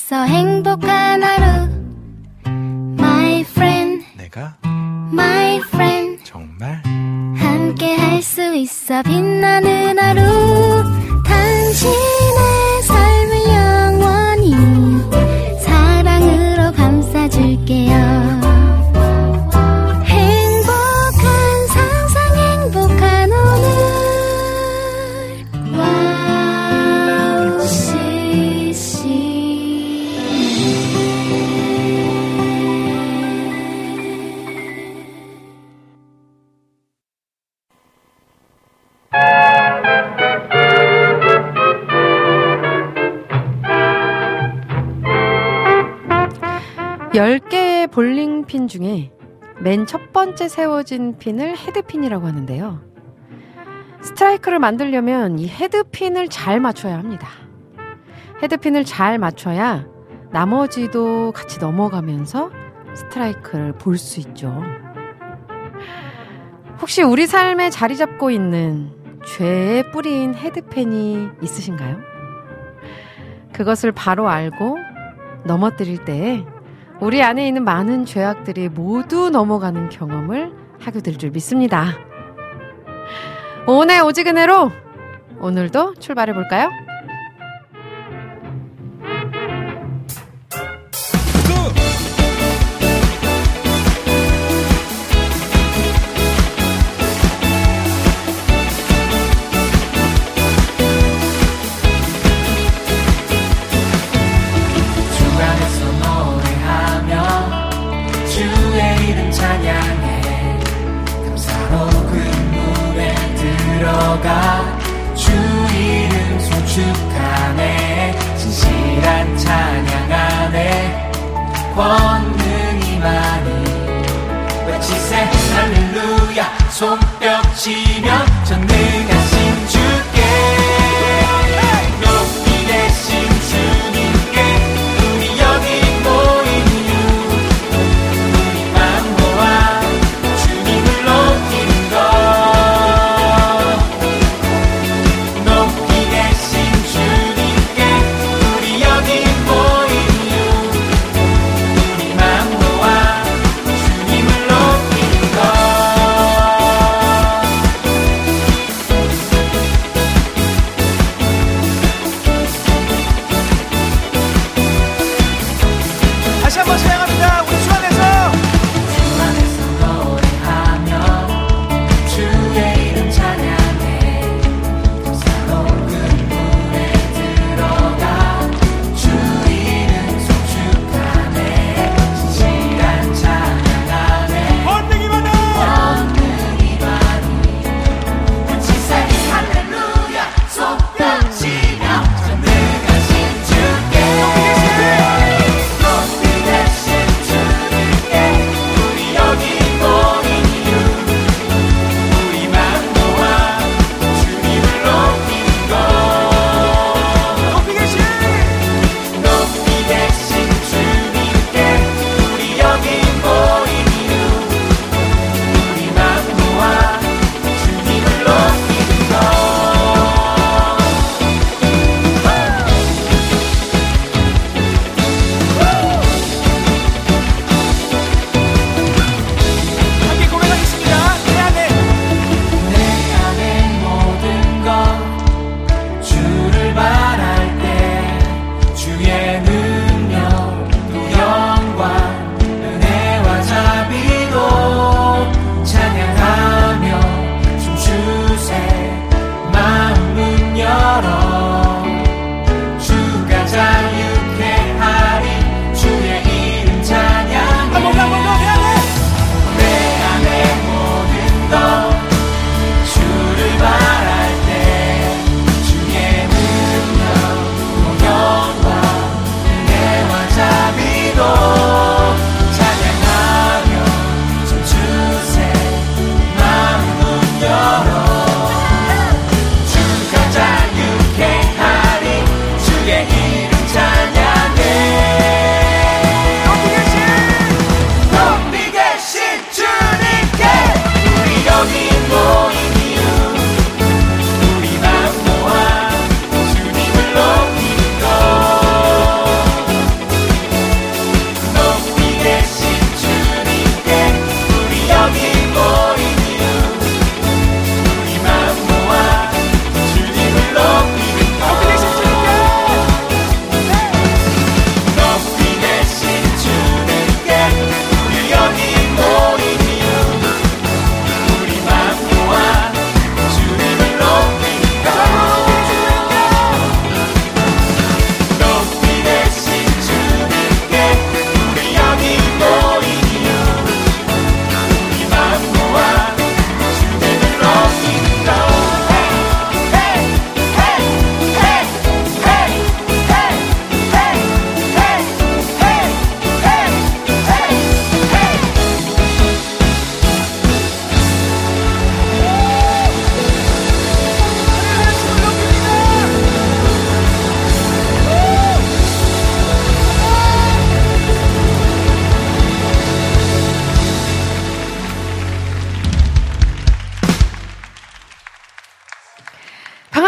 있어 행복한 하루 My friend 내가 My friend 정말 함께 할 수 있어 빛나는 하루 당신의 삶을 영원히 사랑으로 감싸줄게요 열 개의 볼링핀 중에 맨 첫 번째 세워진 핀을 헤드핀이라고 하는데요. 스트라이크를 만들려면 이 헤드핀을 잘 맞춰야 합니다. 헤드핀을 잘 맞춰야 나머지도 같이 넘어가면서 스트라이크를 볼 수 있죠. 혹시 우리 삶에 자리 잡고 있는 죄의 뿌리인 헤드핀이 있으신가요? 그것을 바로 알고 넘어뜨릴 때에 우리 안에 있는 많은 죄악들이 모두 넘어가는 경험을 하게 될 줄 믿습니다. 오늘 오지근해로 오늘도 출발해볼까요? 주 이름 소축하네 진실한 찬양 안에 권능이 많이 외치세 할렐루야 손뼉 치며 전능하신 주께 높이 되신 주님께 우리 여기 모인 이유 우리 마음 모아 주님을 높이는 것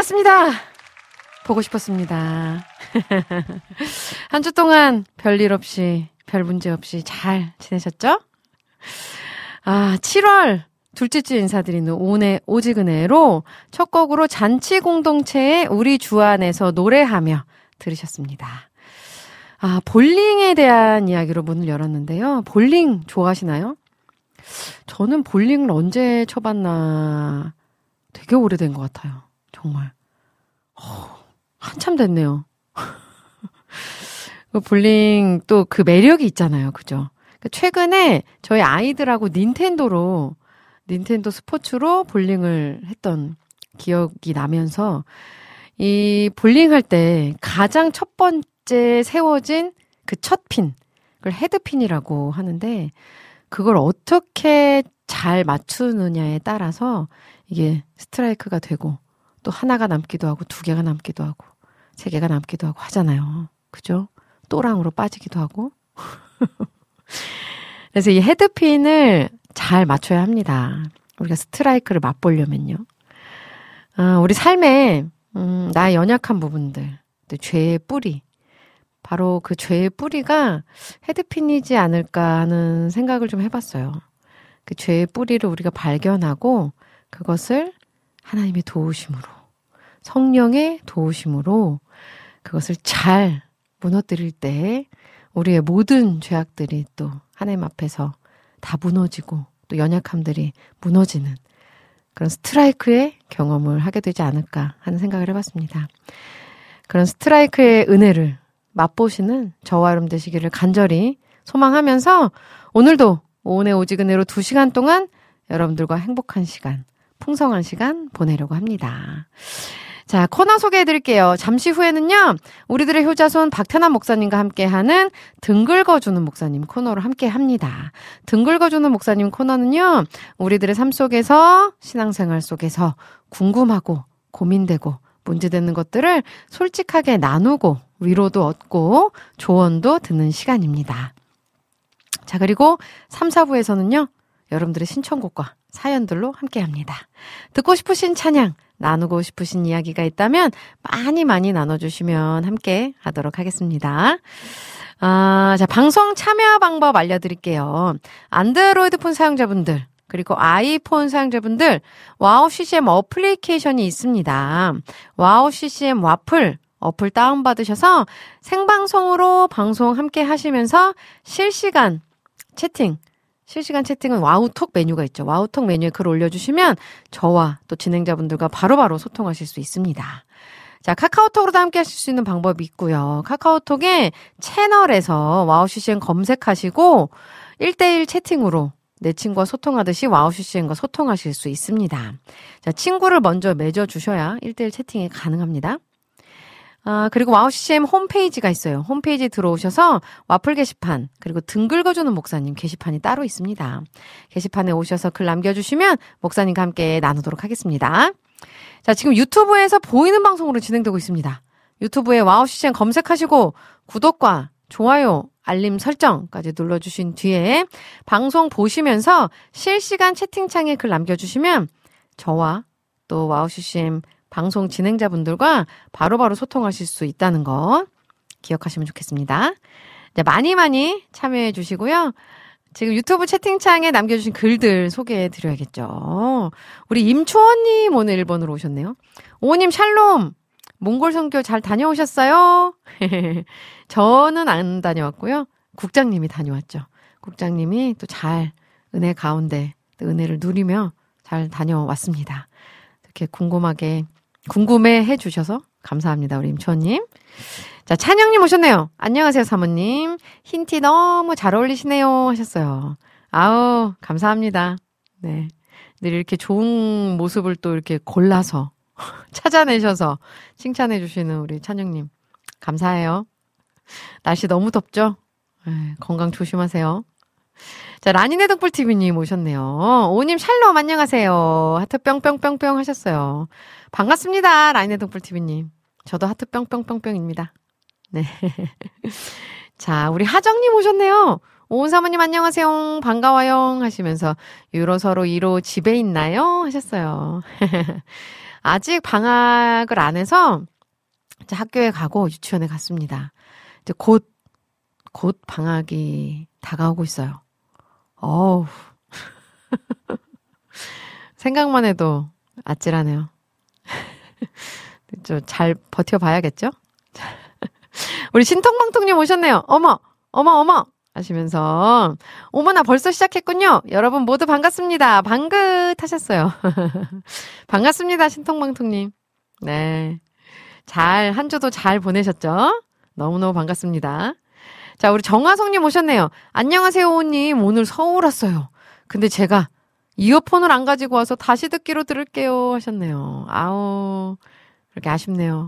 반갑습니다. 보고 싶었습니다. 한 주 동안 별일 없이, 별 문제 없이 잘 지내셨죠? 7월 둘째 주 인사드리는 오늘 오지근해로 첫 곡으로 잔치 공동체의 우리 주 안에서 노래하며 들으셨습니다. 볼링에 대한 이야기로 문을 열었는데요. 볼링 좋아하시나요? 저는 볼링을 언제 쳐봤나 되게 오래된 것 같아요. 정말. 한참 됐네요. 볼링 또 그 매력이 있잖아요. 그죠? 최근에 저희 아이들하고 닌텐도 스포츠로 볼링을 했던 기억이 나면서 이 볼링 할 때 가장 첫 번째 세워진 그 첫 핀, 그걸 헤드핀이라고 하는데 그걸 어떻게 잘 맞추느냐에 따라서 이게 스트라이크가 되고 또 하나가 남기도 하고 두 개가 남기도 하고 세 개가 남기도 하고 하잖아요. 그죠? 또랑으로 빠지기도 하고. 그래서 이 헤드핀을 잘 맞춰야 합니다. 우리가 스트라이크를 맛보려면요. 우리 삶에 나의 연약한 부분들, 죄의 뿌리, 바로 그 죄의 뿌리가 헤드핀이지 않을까 하는 생각을 좀 해봤어요. 그 죄의 뿌리를 우리가 발견하고 그것을 하나님의 도우심으로, 성령의 도우심으로 그것을 잘 무너뜨릴 때 우리의 모든 죄악들이 또 하나님 앞에서 다 무너지고 또 연약함들이 무너지는 그런 스트라이크의 경험을 하게 되지 않을까 하는 생각을 해봤습니다. 그런 스트라이크의 은혜를 맛보시는 저와 여러분 되시기를 간절히 소망하면서 오늘도 오은의 오지근해로 2시간 동안 여러분들과 행복한 시간, 풍성한 시간 보내려고 합니다. 자, 코너 소개해드릴게요. 잠시 후에는요, 우리들의 효자손 박태남 목사님과 함께하는 등 긁어주는 목사님 코너로 함께합니다. 등 긁어주는 목사님 코너는요, 우리들의 삶 속에서, 신앙생활 속에서 궁금하고 고민되고 문제되는 것들을 솔직하게 나누고 위로도 얻고 조언도 듣는 시간입니다. 자, 그리고 3, 4부에서는요, 여러분들의 신청곡과 사연들로 함께합니다. 듣고 싶으신 찬양, 나누고 싶으신 이야기가 있다면 많이 나눠주시면 함께 하도록 하겠습니다. 자, 방송 참여 방법 알려드릴게요. 안드로이드 폰 사용자분들, 그리고 아이폰 사용자분들, 와우 CCM 어플리케이션이 있습니다. 와우 CCM 와플 어플 다운받으셔서 생방송으로 방송 함께 하시면서 실시간 채팅은 와우톡 메뉴가 있죠. 와우톡 메뉴에 글 올려주시면 저와 또 진행자분들과 바로바로 소통하실 수 있습니다. 자, 카카오톡으로도 함께 하실 수 있는 방법이 있고요. 카카오톡에 채널에서 와우 CCM 검색하시고 1대1 채팅으로 내 친구와 소통하듯이 와우 CCM과 소통하실 수 있습니다. 자, 친구를 먼저 맺어주셔야 1대1 채팅이 가능합니다. 그리고 와우 CCM 홈페이지가 있어요. 홈페이지에 들어오셔서 와플 게시판, 그리고 등 긁어주는 목사님 게시판이 따로 있습니다. 게시판에 오셔서 글 남겨주시면 목사님과 함께 나누도록 하겠습니다. 자, 지금 유튜브에서 보이는 방송으로 진행되고 있습니다. 유튜브에 와우 CCM 검색하시고 구독과 좋아요, 알림 설정까지 눌러주신 뒤에 방송 보시면서 실시간 채팅창에 글 남겨주시면 저와 또 와우 CCM 방송 진행자분들과 바로바로 소통하실 수 있다는 거 기억하시면 좋겠습니다. 네, 많이 참여해 주시고요. 지금 유튜브 채팅창에 남겨주신 글들 소개해 드려야겠죠. 우리 임초원님 오늘 1번으로 오셨네요. 오님 샬롬! 몽골 선교 잘 다녀오셨어요? 저는 안 다녀왔고요. 국장님이 다녀왔죠. 국장님이 또 잘 은혜 가운데 또 은혜를 누리며 잘 다녀왔습니다. 이렇게 궁금해 주셔서 감사합니다. 우리 임초원님. 자, 찬영님 오셨네요. 안녕하세요, 사모님. 흰티 너무 잘 어울리시네요. 하셨어요. 아우, 감사합니다. 네. 늘 이렇게 좋은 모습을 또 이렇게 골라서 찾아내셔서 칭찬해 주시는 우리 찬영님. 감사해요. 날씨 너무 덥죠? 건강 조심하세요. 자, 라니네 등불TV님 오셨네요. 오님 샬롬 안녕하세요. 하트 뿅뿅뿅뿅 하셨어요. 반갑습니다. 라니네 등불TV님. 저도 하트 뿅뿅뿅뿅입니다. 네. 자, 우리 하정님 오셨네요. 오은 사모님 안녕하세요. 반가워요. 하시면서 유로 서로 2로 집에 있나요? 하셨어요. 아직 방학을 안 해서 이제 학교에 가고 유치원에 갔습니다. 이제 곧 방학이 다가오고 있어요. 어우. 생각만 해도 아찔하네요. 좀 잘 버텨봐야겠죠? 우리 신통방통님 오셨네요. 어머 하시면서 어머나 벌써 시작했군요. 여러분 모두 반갑습니다. 방긋하셨어요. 반갑습니다. 신통방통님. 네, 한 주도 잘 보내셨죠? 너무너무 반갑습니다. 자, 우리 정화송님 오셨네요. 안녕하세요, 오님. 오늘 서울 왔어요. 근데 제가 이어폰을 안 가지고 와서 다시 듣기로 들을게요 하셨네요. 아우, 그렇게 아쉽네요.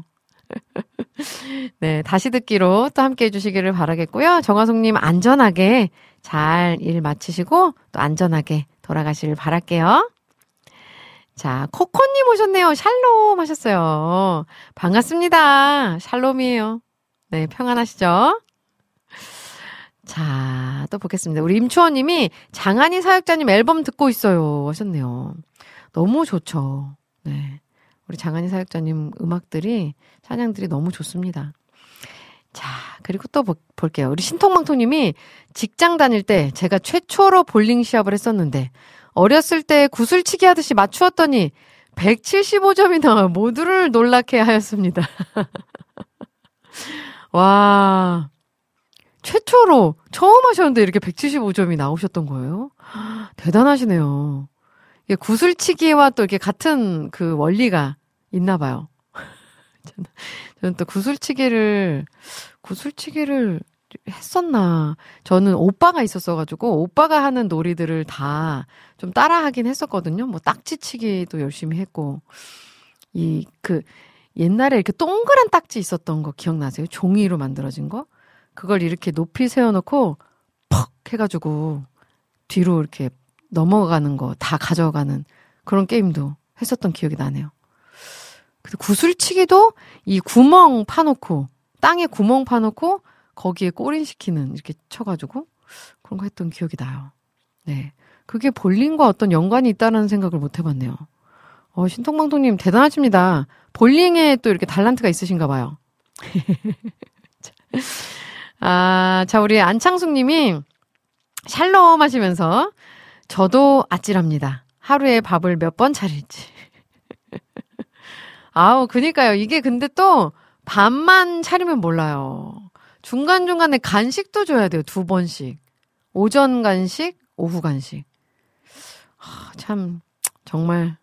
네, 다시 듣기로 또 함께 해주시기를 바라겠고요. 정화송님 안전하게 잘 일 마치시고 또 안전하게 돌아가시길 바랄게요. 자, 코코님 오셨네요. 샬롬 하셨어요. 반갑습니다. 샬롬이에요. 네, 평안하시죠? 자, 또 보겠습니다. 우리 임추원님이 장한희 사역자님 앨범 듣고 있어요 하셨네요. 너무 좋죠. 네, 우리 장한희 사역자님 음악들이, 찬양들이 너무 좋습니다. 자, 그리고 또 볼게요. 우리 신통망통님이 직장 다닐 때 제가 최초로 볼링 시합을 했었는데 어렸을 때 구슬치기 하듯이 맞추었더니 175점이나 모두를 놀라게 하였습니다. 와, 최초로 처음 하셨는데 이렇게 175점이 나오셨던 거예요? 대단하시네요. 이게 구슬치기와 또 이렇게 같은 그 원리가 있나 봐요. 저는 또 구슬치기를 했었나. 저는 오빠가 있었어가지고 오빠가 하는 놀이들을 다 좀 따라하긴 했었거든요. 뭐 딱지치기도 열심히 했고, 옛날에 이렇게 동그란 딱지 있었던 거 기억나세요? 종이로 만들어진 거? 그걸 이렇게 높이 세워놓고 퍽 해가지고 뒤로 이렇게 넘어가는 거 다 가져가는 그런 게임도 했었던 기억이 나네요. 근데 구슬치기도 이 구멍 파놓고, 땅에 구멍 파놓고 거기에 꼬린시키는, 이렇게 쳐가지고 그런 거 했던 기억이 나요. 네, 그게 볼링과 어떤 연관이 있다는 생각을 못 해봤네요. 신통방통님 대단하십니다. 볼링에 또 이렇게 달란트가 있으신가 봐요. 자, 우리 안창숙님이 샬롬 하시면서 저도 아찔합니다. 하루에 밥을 몇 번 차릴지. 아우, 그니까요. 이게 근데 또 밥만 차리면 몰라요. 중간중간에 간식도 줘야 돼요. 2번씩. 오전 간식, 오후 간식. 참, 정말,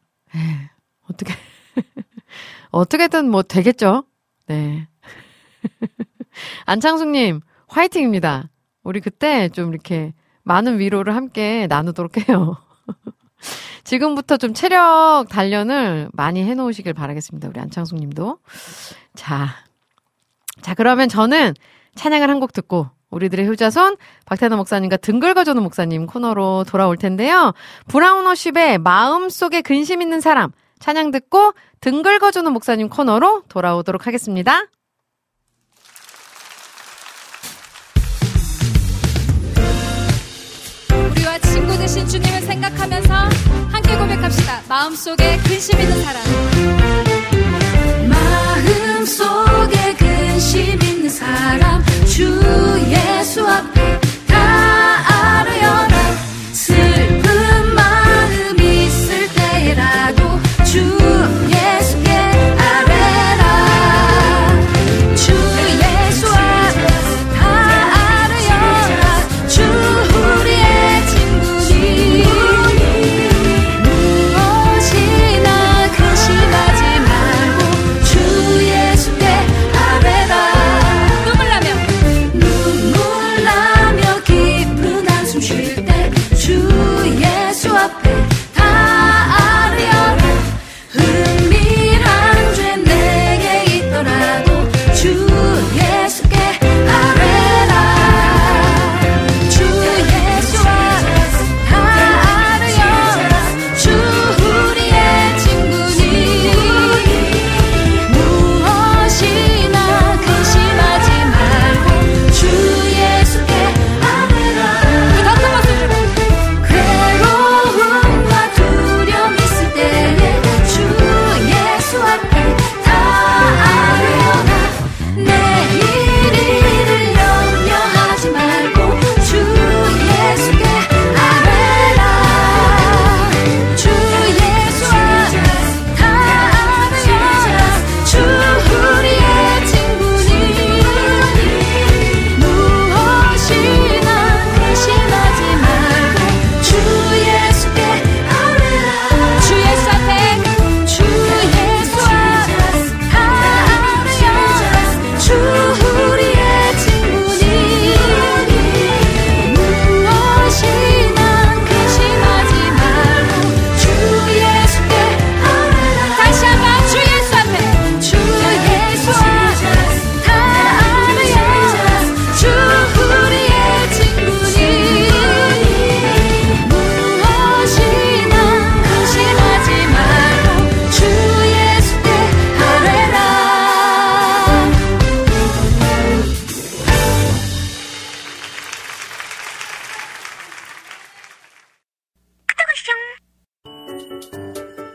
어떻게든 뭐 되겠죠? 네. 안창숙님, 화이팅입니다. 우리 그때 좀 이렇게 많은 위로를 함께 나누도록 해요. 지금부터 좀 체력 단련을 많이 해놓으시길 바라겠습니다. 우리 안창숙 님도. 자, 그러면 저는 찬양을 한 곡 듣고 우리들의 효자손 박태너 목사님과 등글거주는 목사님 코너로 돌아올 텐데요. 브라운워십의 마음속에 근심 있는 사람 찬양 듣고 등글거주는 목사님 코너로 돌아오도록 하겠습니다. 우리와 친구 되신 주님을 생각하면서 함께 고백합시다. 마음속에 근심 있는 사람. 마음속에 근심 있는 사람 주 예수 앞에 다 알아요라. 슬픈 마음 있을 때라도 주 예수께 아뢰라. 주 예수 앞에 다 알아요라. 주 우리의 친구니 무엇이나 근심하지 말고 주 예수께 아뢰라. 눈물 나면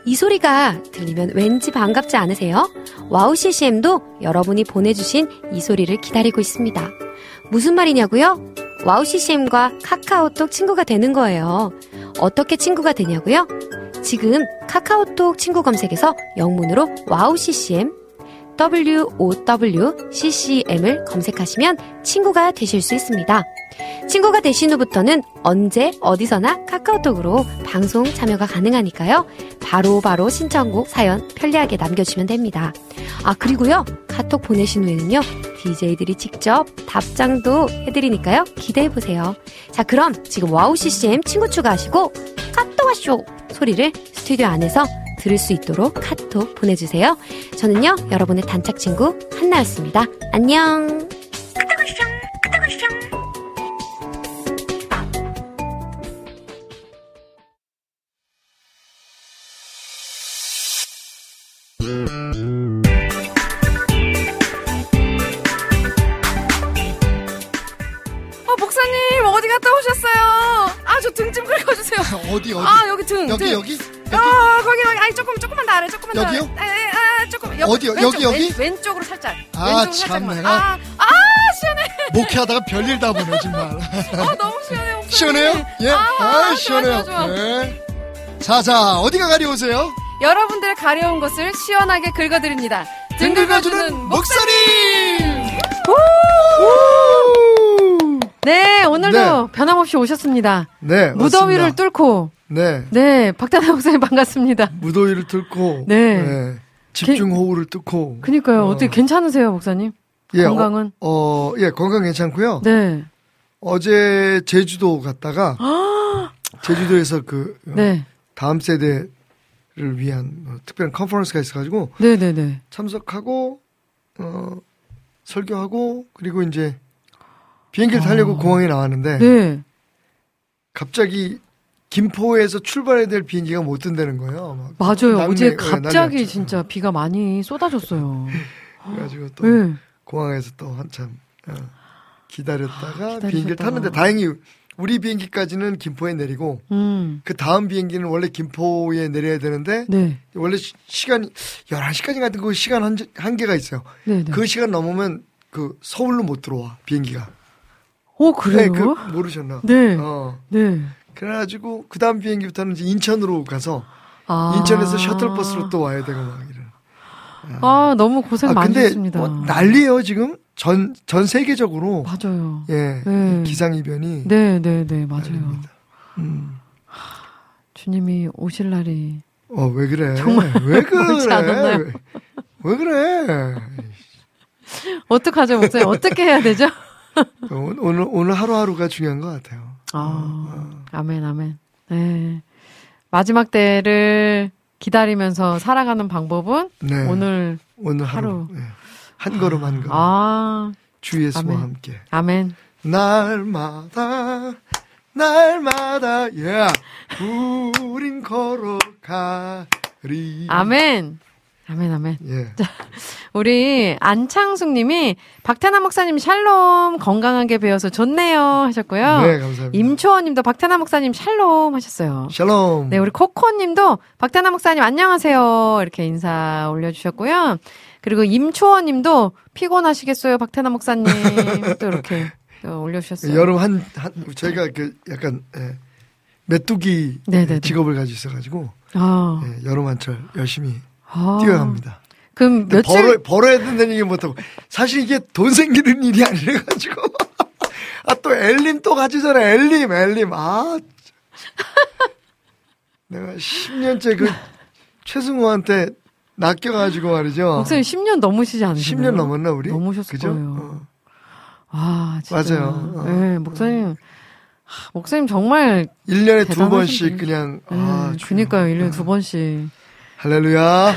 이 소리가 들리면 왠지 반갑지 않으세요? 와우 CCM도 여러분이 보내주신 이 소리를 기다리고 있습니다. 무슨 말이냐고요? 와우 CCM과 카카오톡 친구가 되는 거예요. 어떻게 친구가 되냐고요? 지금 카카오톡 친구 검색에서 영문으로 와우 CCM WOWCCM을 검색하시면 친구가 되실 수 있습니다. 친구가 되신 후부터는 언제 어디서나 카카오톡으로 방송 참여가 가능하니까요. 바로 신청곡 사연 편리하게 남겨주시면 됩니다. 아, 그리고요, 카톡 보내신 후에는요, DJ들이 직접 답장도 해드리니까요, 기대해보세요. 자, 그럼 지금 와우 CCM 친구 추가하시고 카톡 와쇼 소리를 스튜디오 안에서 들을 수 있도록 카톡 보내주세요. 저는요, 여러분의 단짝 친구 한나였습니다. 안녕. 목사님 어디 갔다 오셨어요? 아, 저 등 좀 긁어주세요. 어디? 아, 여기 등. 여기? 거기. 아니, 조금만 더 아래, 조금만 더. 여기요? 조금. 어디요? 여기? 왼쪽으로 살짝. 아, 왼쪽으로 참, 살짝만. 내가. 시원해. 목회하다가 별일 다 보네, 정말. 너무 시원해요, 목사님. 시원해요? 예? 시원해요. 좋아. 네. 자, 어디가 가려우세요? 여러분들의 가려운 것을 시원하게 긁어드립니다. 등 긁어주는 목사님! 네, 오늘도 변함없이 오셨습니다. 네, 무더위를 맞습니다. 뚫고. 네, 박단하 목사님 반갑습니다. 무더위를 뚫고. 네. 집중호우를 뚫고. 그니까요. 어떻게 괜찮으세요, 목사님? 예, 건강은? 건강 괜찮고요. 네. 어제 제주도 갔다가 제주도에서 네. 다음 세대를 위한 특별한 컨퍼런스가 있어가지고 네네네. 참석하고 설교하고 그리고 이제 비행기를 타려고 공항에 나왔는데 네. 갑자기 김포에서 출발해야 될 비행기가 못 뜬다는 거예요. 맞아요. 어제 갑자기 진짜 비가 많이 쏟아졌어요. 그래가지고 또 공항에서 또 한참 기다렸다가 비행기를 탔는데 다행히 우리 비행기까지는 김포에 내리고 그 다음 비행기는 원래 김포에 내려야 되는데 원래 시간이 11시까지 같은 거 시간 한계가 있어요. 그 시간 넘으면 서울로 못 들어와 비행기가. 그래요? 네, 모르셨나? 네. 네. 그래가지고 그 다음 비행기부터는 이제 인천으로 가서 인천에서 셔틀버스로 또 와야 되고 막 이런. 너무 고생 많으셨습니다. 근데 난리예요 지금 전 세계적으로. 맞아요. 예, 기상이변이. 네, 맞아요. 주님이 오실 날이. 왜 그래? 정말 왜 그래? 왜 그래? 어떡하죠, 목사님? 어떻게 해야 되죠? 오늘 하루하루가 중요한 것 같아요. 아멘. 네. 마지막 때를 기다리면서 살아가는 방법은 오늘 하루. 네. 한 걸음 한 걸음. 주 예수와 함께. 아멘. 날마다 우린 걸어가리. 아멘. 예. 자, 우리 안창숙 님이 박태남 목사님 샬롬 건강하게 배워서 좋네요 하셨고요. 네, 감사합니다. 임초원 님도 박태남 목사님 샬롬 하셨어요. 샬롬. 네, 우리 코코 님도 박태남 목사님 안녕하세요 이렇게 인사 올려주셨고요. 그리고 임초원 님도 피곤하시겠어요 박태남 목사님 또 이렇게 올려주셨어요. 여름 저희가 약간 메뚜기 직업을 가지고 있어가지고 여름 한철 열심히 뛰어야 합니다. 그럼 며칠 벌어야 된다는 얘기 못하고 사실 이게 돈 생기는 일이 아니라가지고 또 엘림 또 가지잖아. 엘림 내가 10년째 최승호한테 낚여가지고 말이죠. 목사님 10년 넘으시지 않으셨나요? 10년 넘었나 우리? 넘으셨을 거예요. 진짜. 맞아요. 네, 목사님 정말 1년에 대단하신 2번씩 그냥 그러니까요. 1년에 2번씩. 할렐루야.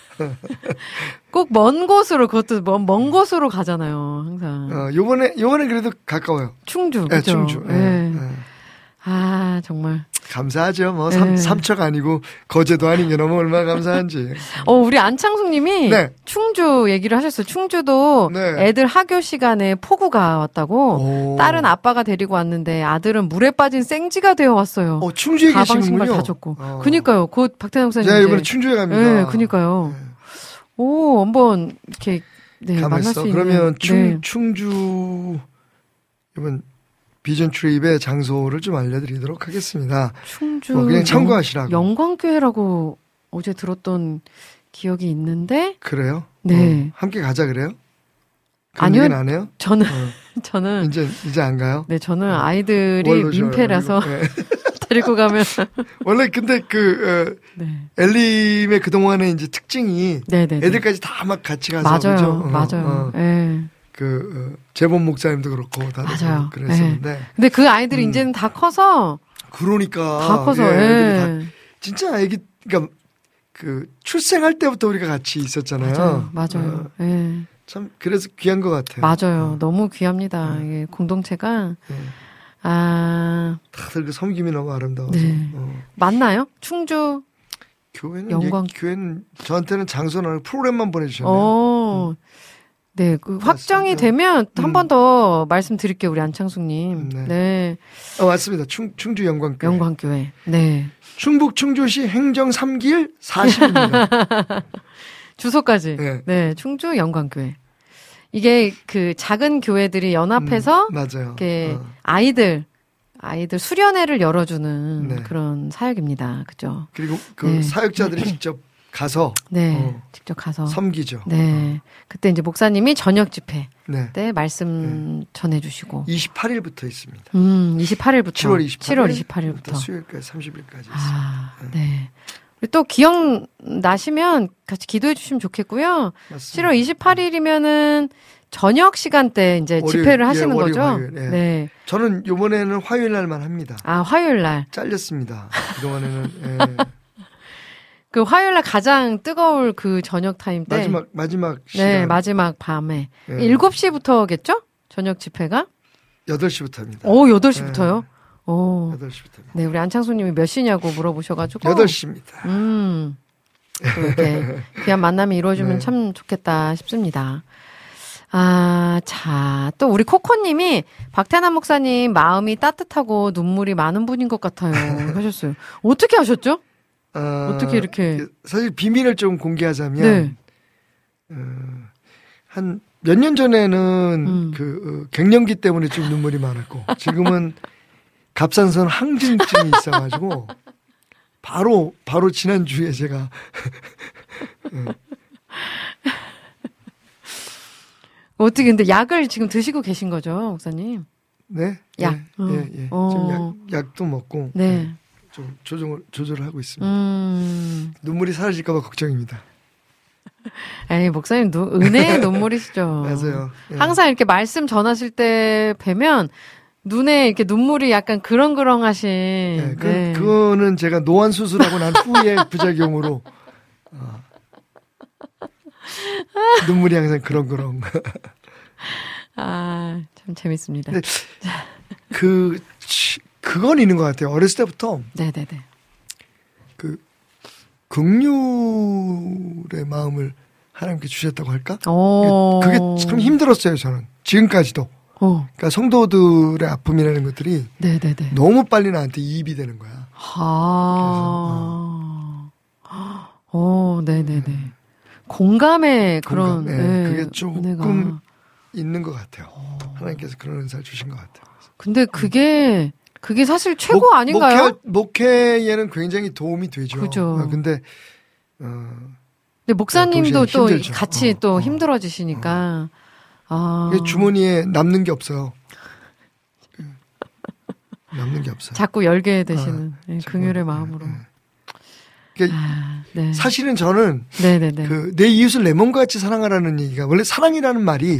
꼭 먼 곳으로 그것도 먼 곳으로 가잖아요. 항상. 요번에 그래도 가까워요. 충주. 네, 그죠? 충주. 네. 아, 정말. 감사하죠. 뭐, 삼척 아니고, 거제도 아닌 게 너무 얼마나 감사한지. 우리 안창숙 님이 네. 충주 얘기를 하셨어요. 충주도 네. 애들 학교 시간에 폭우가 왔다고. 딸은 아빠가 데리고 왔는데 아들은 물에 빠진 생쥐가 되어 왔어요. 충주에 가방 계시는군요. 신발 다 줬고. 그니까요. 곧 박태영 목사님. 네, 이번에 충주에 갑니다. 네, 그니까요. 네. 오, 한번 이렇게, 네, 만날 수 있는. 그러면 충주, 이번 비전 트립의 장소를 좀 알려드리도록 하겠습니다. 충주 그냥 참고하시라고. 영광교회라고 어제 들었던 기억이 있는데. 그래요? 네. 함께 가자 그래요? 아니요. 안 해요? 저는 이제 안 가요? 네, 저는 아이들이 민폐라서 네. 데리고 가면 원래 근데 네. 엘림의 그 동안의 이제 특징이 네네네. 애들까지 다 막 같이 가서 맞아요, 그죠? 맞아요. 네. 재범 목사님도 그렇고 다들 맞아요. 그랬었는데. 네. 근데 그 아이들이 이제는 다 커서. 그러니까. 다 커서. 예. 다, 진짜 그러니까 출생할 때부터 우리가 같이 있었잖아요. 맞아요. 예. 참 그래서 귀한 것 같아요. 맞아요. 너무 귀합니다. 이게 공동체가. 다들 그 섬김이 너무 아름다워서. 네. 맞나요? 충주. 교회는 저한테는 장소나 프로그램만 보내주셨네요. 네, 확정이 되면 한 번 더 말씀드릴게요, 우리 안창숙님. 네. 맞습니다. 충주 영광교회. 영광교회. 네. 충북 충주시 행정 3길 40입니다. 주소까지. 네, 충주 영광교회. 이게 그 작은 교회들이 연합해서 맞아요. 이렇게 아이들 수련회를 열어주는 그런 사역입니다. 그죠? 그리고 사역자들이 직접 가서 직접 가서 섬기죠. 네, 그때 이제 목사님이 저녁 집회 때 말씀 전해주시고 28일부터 있습니다. 28일부터 7월 28일부터 수요일까지 30일까지 있습니다. 네. 또 기억나시면 같이 기도해 주시면 좋겠고요. 맞습니다. 7월 28일이면은 저녁 시간대 이제 집회를 하시는 거죠? 화요일, 네. 저는 이번에는 화요일 날만 합니다. 화요일 날. 잘렸습니다. 그동안에는. 그 화요일 날 가장 뜨거울 그 저녁 타임 때. 마지막 시간. 네, 마지막 밤에. 7시부터겠죠? 저녁 집회가? 8시부터입니다. 8시부터요? 8시부터. 네, 우리 안창수님이 몇 시냐고 물어보셔가지고. 8시입니다. 이렇게 귀한 만남이 이루어지면 참 좋겠다 싶습니다. 자, 또 우리 코코님이 박태남 목사님 마음이 따뜻하고 눈물이 많은 분인 것 같아요. 하셨어요. 어떻게 하셨죠? 어떻게 이렇게. 사실 비밀을 좀 공개하자면, 한 몇 년 전에는 갱년기 때문에 좀 눈물이 많았고, 지금은 갑상선 항진증이 있어가지고, 바로 지난주에 제가, 어떻게 근데 약을 지금 드시고 계신 거죠, 목사님? 네. 약. 예. 지금 약도 먹고. 네. 좀 조절을 하고 있습니다. 눈물이 사라질까봐 걱정입니다. 에이, 목사님, 은혜의 눈물이시죠. 맞아요. 항상 이렇게 말씀 전하실 때 뵈면 눈에 이렇게 눈물이 약간 그렁그렁하신. 그거는 제가 노안 수술하고 난 후에 부작용으로. 눈물이 항상 그렁그렁. 참 재밌습니다. 근데 그건 있는 것 같아요. 어렸을 때부터. 네네네. 긍휼의 마음을 하나님께 주셨다고 할까? 그게 참 힘들었어요, 저는. 지금까지도. 그러니까 성도들의 아픔이라는 것들이 네네네. 너무 빨리 나한테 이입이 되는 거야. 네네네. 공감의 그런. 그게 조금 있는 것 같아요. 하나님께서 그런 은사를 주신 것 같아요. 근데 그게 사실 최고 아닌가요? 목회에는 굉장히 도움이 되죠. 그죠. 근데 목사님도 또 힘들죠. 같이 또 힘들어지시니까. 주머니에 남는 게 없어요. 남는 게 없어요. 자꾸 열게 되시는 긍휼의 마음으로. 사실은 저는 네네네. 내 이웃을 내 몸과 같이 사랑하라는 얘기가 원래 사랑이라는 말이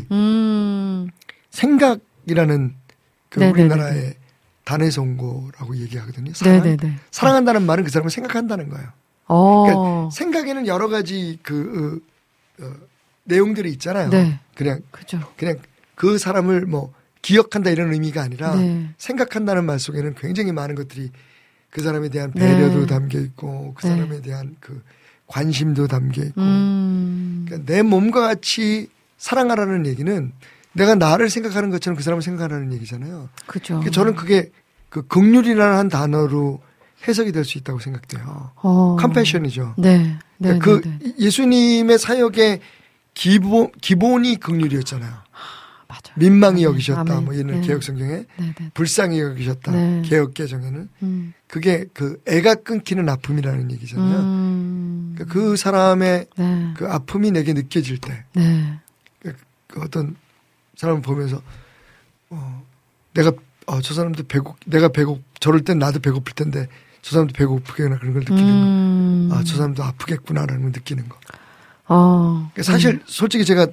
생각이라는 우리나라의 단에서 온 거라고 얘기하거든요. 사랑한다는 말은 그 사람을 생각한다는 거예요. 그러니까 생각에는 여러 가지 내용들이 있잖아요. 네. 그냥 그죠. 그 사람을 기억한다 이런 의미가 아니라 네. 생각한다는 말 속에는 굉장히 많은 것들이 그 사람에 대한 배려도 네. 담겨 있고 그 네. 사람에 대한 그 관심도 담겨 있고 그러니까 내 몸과 같이 사랑하라는 얘기는 내가 나를 생각하는 것처럼 그 사람을 생각하라는 얘기잖아요. 그죠. 그러니까 저는 그게 그 긍휼이라는 한 단어로 해석이 될 수 있다고 생각돼요. 컴패션이죠. 네. 네. 그러니까 그 네. 예수님의 사역의 기본이 긍휼이었잖아요. 맞아. 민망히 여기셨다. 아멘. 뭐 이런 네. 개혁 성경에 네, 네. 불쌍히 여기셨다. 네. 개혁 개정에는 그게 그 애가 끊기는 아픔이라는 얘기잖아요. 그러니까 그 사람의 네. 그 아픔이 내게 느껴질 때, 네. 그 어떤 사람을 보면서 내가 저 사람도 내가 저럴 땐 나도 배고플 텐데 저 사람도 배고프겠구나 그런 걸 느끼는 거. 저 사람도 아프겠구나라는 걸 느끼는 거. 그러니까 사실 솔직히 제가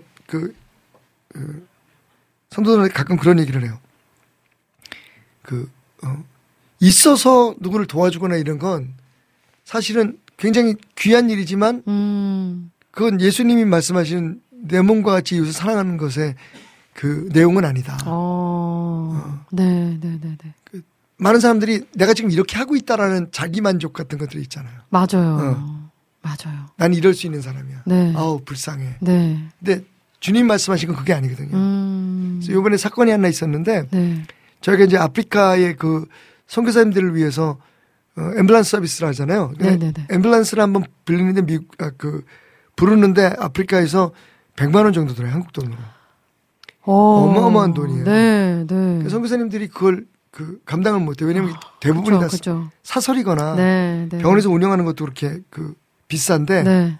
성도들한테 가끔 그런 얘기를 해요. 있어서 누구를 도와주거나 이런 건 사실은 굉장히 귀한 일이지만 그건 예수님이 말씀하시는 내 몸과 같이 이웃을 사랑하는 것의 그 내용은 아니다. 네, 네, 네, 네. 많은 사람들이 내가 지금 이렇게 하고 있다라는 자기 만족 같은 것들이 있잖아요. 맞아요. 맞아요. 난 이럴 수 있는 사람이야. 네. 아우 불쌍해. 네. 근데 주님 말씀하신 건 그게 아니거든요. 그래서 이번에 사건이 하나 있었는데 네. 저희가 이제 아프리카의 그 선교사님들을 위해서 앰뷸런스 서비스를 하잖아요. 네네네. 앰뷸런스를 한번 빌리는데 부르는데 아프리카에서 100만 원 정도 들어요. 한국 돈으로. 어마어마한 돈이에요. 네, 네. 선교사님들이 그걸 감당을 못해요. 왜냐면 대부분이 다 그쵸. 사설이거나 네, 네. 병원에서 운영하는 것도 그렇게 비싼데 네.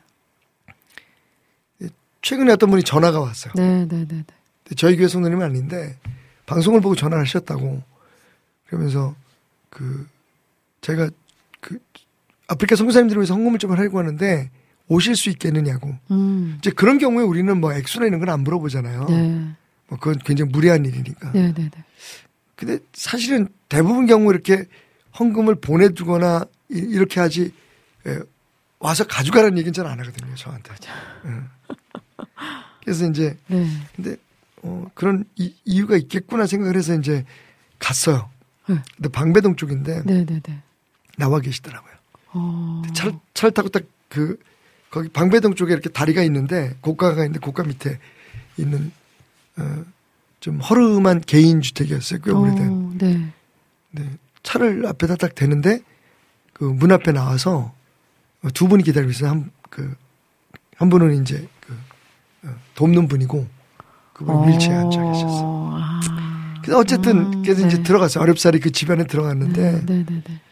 최근에 어떤 분이 전화가 왔어요. 네, 네, 네. 저희 교회 성도님은 아닌데 방송을 보고 전화를 하셨다고. 그러면서 제가 아프리카 선교사님들을 위해서 헌금을 좀 하려고 하는데 오실 수 있겠느냐고. 이제 그런 경우에 우리는 뭐 액수나 이런 건 안 물어보잖아요. 네. 뭐 그건 굉장히 무례한 일이니까. 네, 네, 네. 근데 사실은 대부분 경우 이렇게 헌금을 보내주거나 이렇게 하지 와서 가져가라는 얘기는 잘 안 하거든요, 저한테. 그래서 이제 네. 근데 그런 이유가 있겠구나 생각을 해서 이제 갔어요. 네. 근데 방배동 쪽인데 네, 네, 네. 나와 계시더라고요. 차를 타고 딱 거기 방배동 쪽에 이렇게 다리가 있는데 고가가 있는데 고가 밑에 있는 좀 허름한 개인 주택이었어요. 꽤 오래된. 네. 네. 차를 앞에다 딱 대는데 그 문 앞에 나와서 두 분이 기다리고 있어요. 한 분은 이제 돕는 분이고 그분 윌체어에 앉아 계셨어요. 그래서 어쨌든 그래서 이제 들어갔어요. 어렵사리 그 집안에 들어갔는데 네, 네, 네.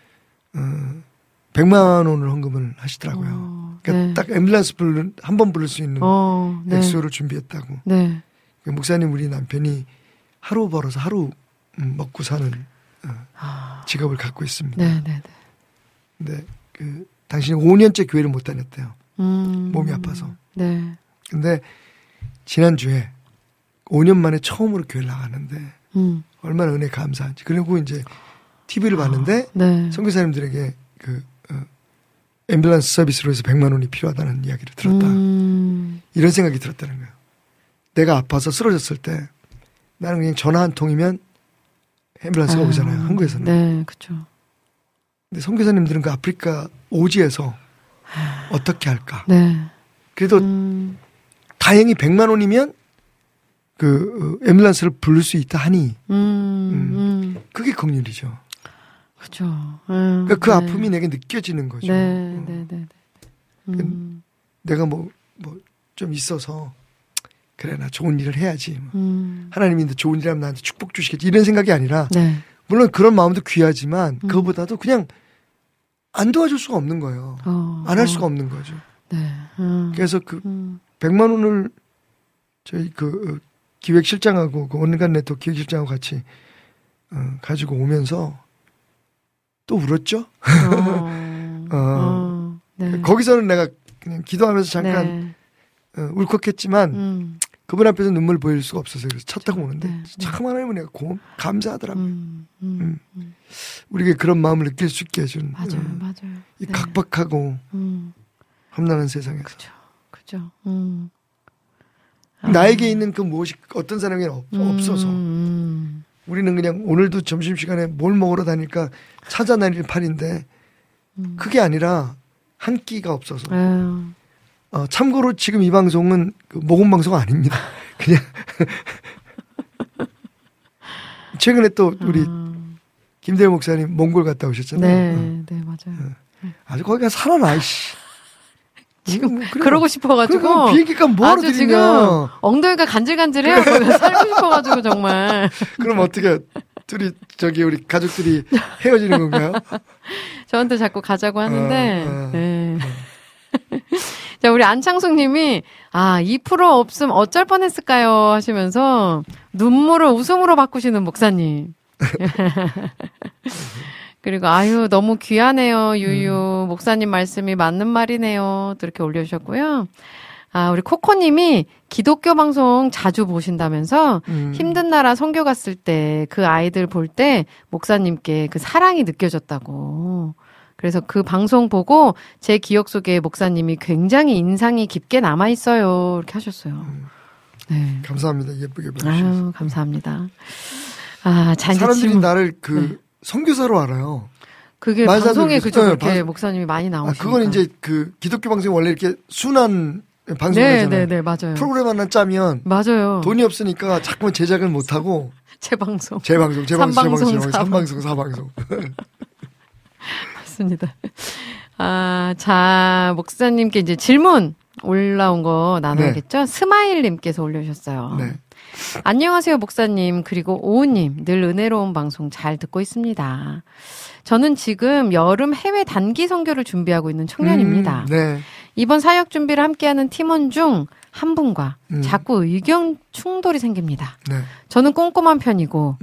100만 원을 헌금을 하시더라고요. 그러니까 네. 딱 앰뷸런스 한 번 부를 수 있는 네. 액수를 준비했다고. 네. 목사님 우리 남편이 하루 벌어서 하루 먹고 사는 직업을 갖고 있습니다. 네, 네, 네. 근데 당신이 5년째 교회를 못 다녔대요. 몸이 아파서. 네. 근데 지난주에 5년 만에 처음으로 교회를 나갔는데 얼마나 은혜 감사한지. 그리고 이제 TV를 봤는데 네. 선교사님들에게 앰뷸런스 서비스로 해서 100만 원이 필요하다는 이야기를 들었다. 이런 생각이 들었다는 거예요. 내가 아파서 쓰러졌을 때 나는 그냥 전화 한 통이면 앰뷸런스가 오잖아요. 한국에서는. 네, 그렇죠. 근데 선교사님들은 그 아프리카 오지에서 어떻게 할까? 네. 그래도 다행히 100만 원이면 앰뷸런스를 부를 수 있다 하니 그게 긍휼이죠. 그렇죠. 그러니까 그 아픔이 내게 느껴지는 거죠. 네, 네, 네. 내가 좀 있어서 그래 나 좋은 일을 해야지. 하나님인데 좋은 일하면 나한테 축복 주시겠지 이런 생각이 아니라 네. 물론 그런 마음도 귀하지만 그거보다도 그냥 안 도와줄 수가 없는 거예요. 안 할 수가 없는 거죠. 네. 그래서 100만 원을 저희 기획실장하고 온갖 네트워크 기획실장하고 같이 가지고 오면서 또 울었죠. 네. 거기서는 내가 그냥 기도하면서 잠깐 울컥했지만 그분 앞에서 눈물 보일 수가 없어서 그래서 차 타고 오는데 참 하나님은 내가 감사하더라고요. 우리에게 그런 마음을 느낄 수 있게 해준 맞아요. 이 각박하고 험난한 세상에서 그죠. 나에게 있는 그 무엇이 어떤 사람에게는 없어서 우리는 그냥 오늘도 점심시간에 뭘 먹으러 다닐까 찾아다닐 판인데 그게 아니라 한 끼가 없어서 참고로 지금 이 방송은 그 모금 방송 아닙니다. 그냥 최근에 또 우리 김대일 목사님 몽골 갔다 오셨잖아요. 네, 맞아요. 아주 거기가 살아나, 씨. 지금 그러고 싶어가지고 비행기값 뭐하러 드리냐. 지금 엉덩이가 간질간질해요. 거기가 살고 싶어가지고 정말. 그럼 어떻게 둘이 우리 가족들이 헤어지는 건가요? 저한테 자꾸 가자고 하는데. 네. 자, 우리 안창숙님이 2% 없음 어쩔 뻔했을까요 하시면서 눈물을 웃음으로 바꾸시는 목사님. 그리고 너무 귀하네요. 유유 목사님 말씀이 맞는 말이네요. 또 이렇게 올려주셨고요. 우리 코코님이 기독교 방송 자주 보신다면서 힘든 나라 선교 갔을 때 그 아이들 볼 때 목사님께 그 사랑이 느껴졌다고. 그래서 그 방송 보고 제 기억 속에 목사님이 굉장히 인상이 깊게 남아 있어요. 이렇게 하셨어요. 네. 감사합니다. 예쁘게 보여주셔서. 감사합니다. 사람들이 나를 선교사로 알아요. 그게 방송에 그렇게 목사님이 많이 나오시니까. 그건 이제 그 기독교 방송이 원래 이렇게 순한 방송이잖아요. 네, 맞아요. 프로그램 하나 짜면 맞아요. 돈이 없으니까 자꾸만 제작을 못 하고 재방송, 3방송, 4방송. 맞습니다. 자, 목사님께 이제 질문 올라온 거 나눠야겠죠? 네. 스마일님께서 올려주셨어요. 네. 안녕하세요, 목사님. 그리고 오우님. 늘 은혜로운 방송 잘 듣고 있습니다. 저는 지금 여름 해외 단기 선교를 준비하고 있는 청년입니다. 네. 이번 사역 준비를 함께하는 팀원 중 한 분과 자꾸 의견 충돌이 생깁니다. 네. 저는 꼼꼼한 편이고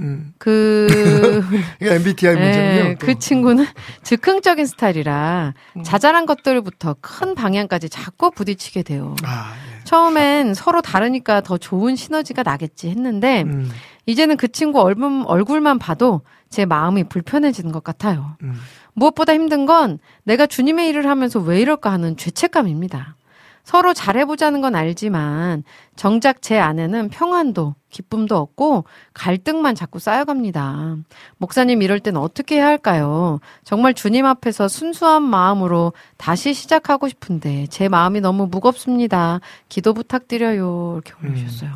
MBTI 문제군요. 그 친구는 즉흥적인 스타일이라 자잘한 것들부터 큰 방향까지 자꾸 부딪히게 돼요. 네. 처음엔 서로 다르니까 더 좋은 시너지가 나겠지 했는데 이제는 그 친구 얼굴만 봐도 제 마음이 불편해지는 것 같아요. 무엇보다 힘든 건 내가 주님의 일을 하면서 왜 이럴까 하는 죄책감입니다. 서로 잘해보자는 건 알지만 정작 제 안에는 평안도 기쁨도 없고 갈등만 자꾸 쌓여갑니다. 목사님 이럴 땐 어떻게 해야 할까요? 정말 주님 앞에서 순수한 마음으로 다시 시작하고 싶은데 제 마음이 너무 무겁습니다. 기도 부탁드려요. 이렇게 올려주셨어요.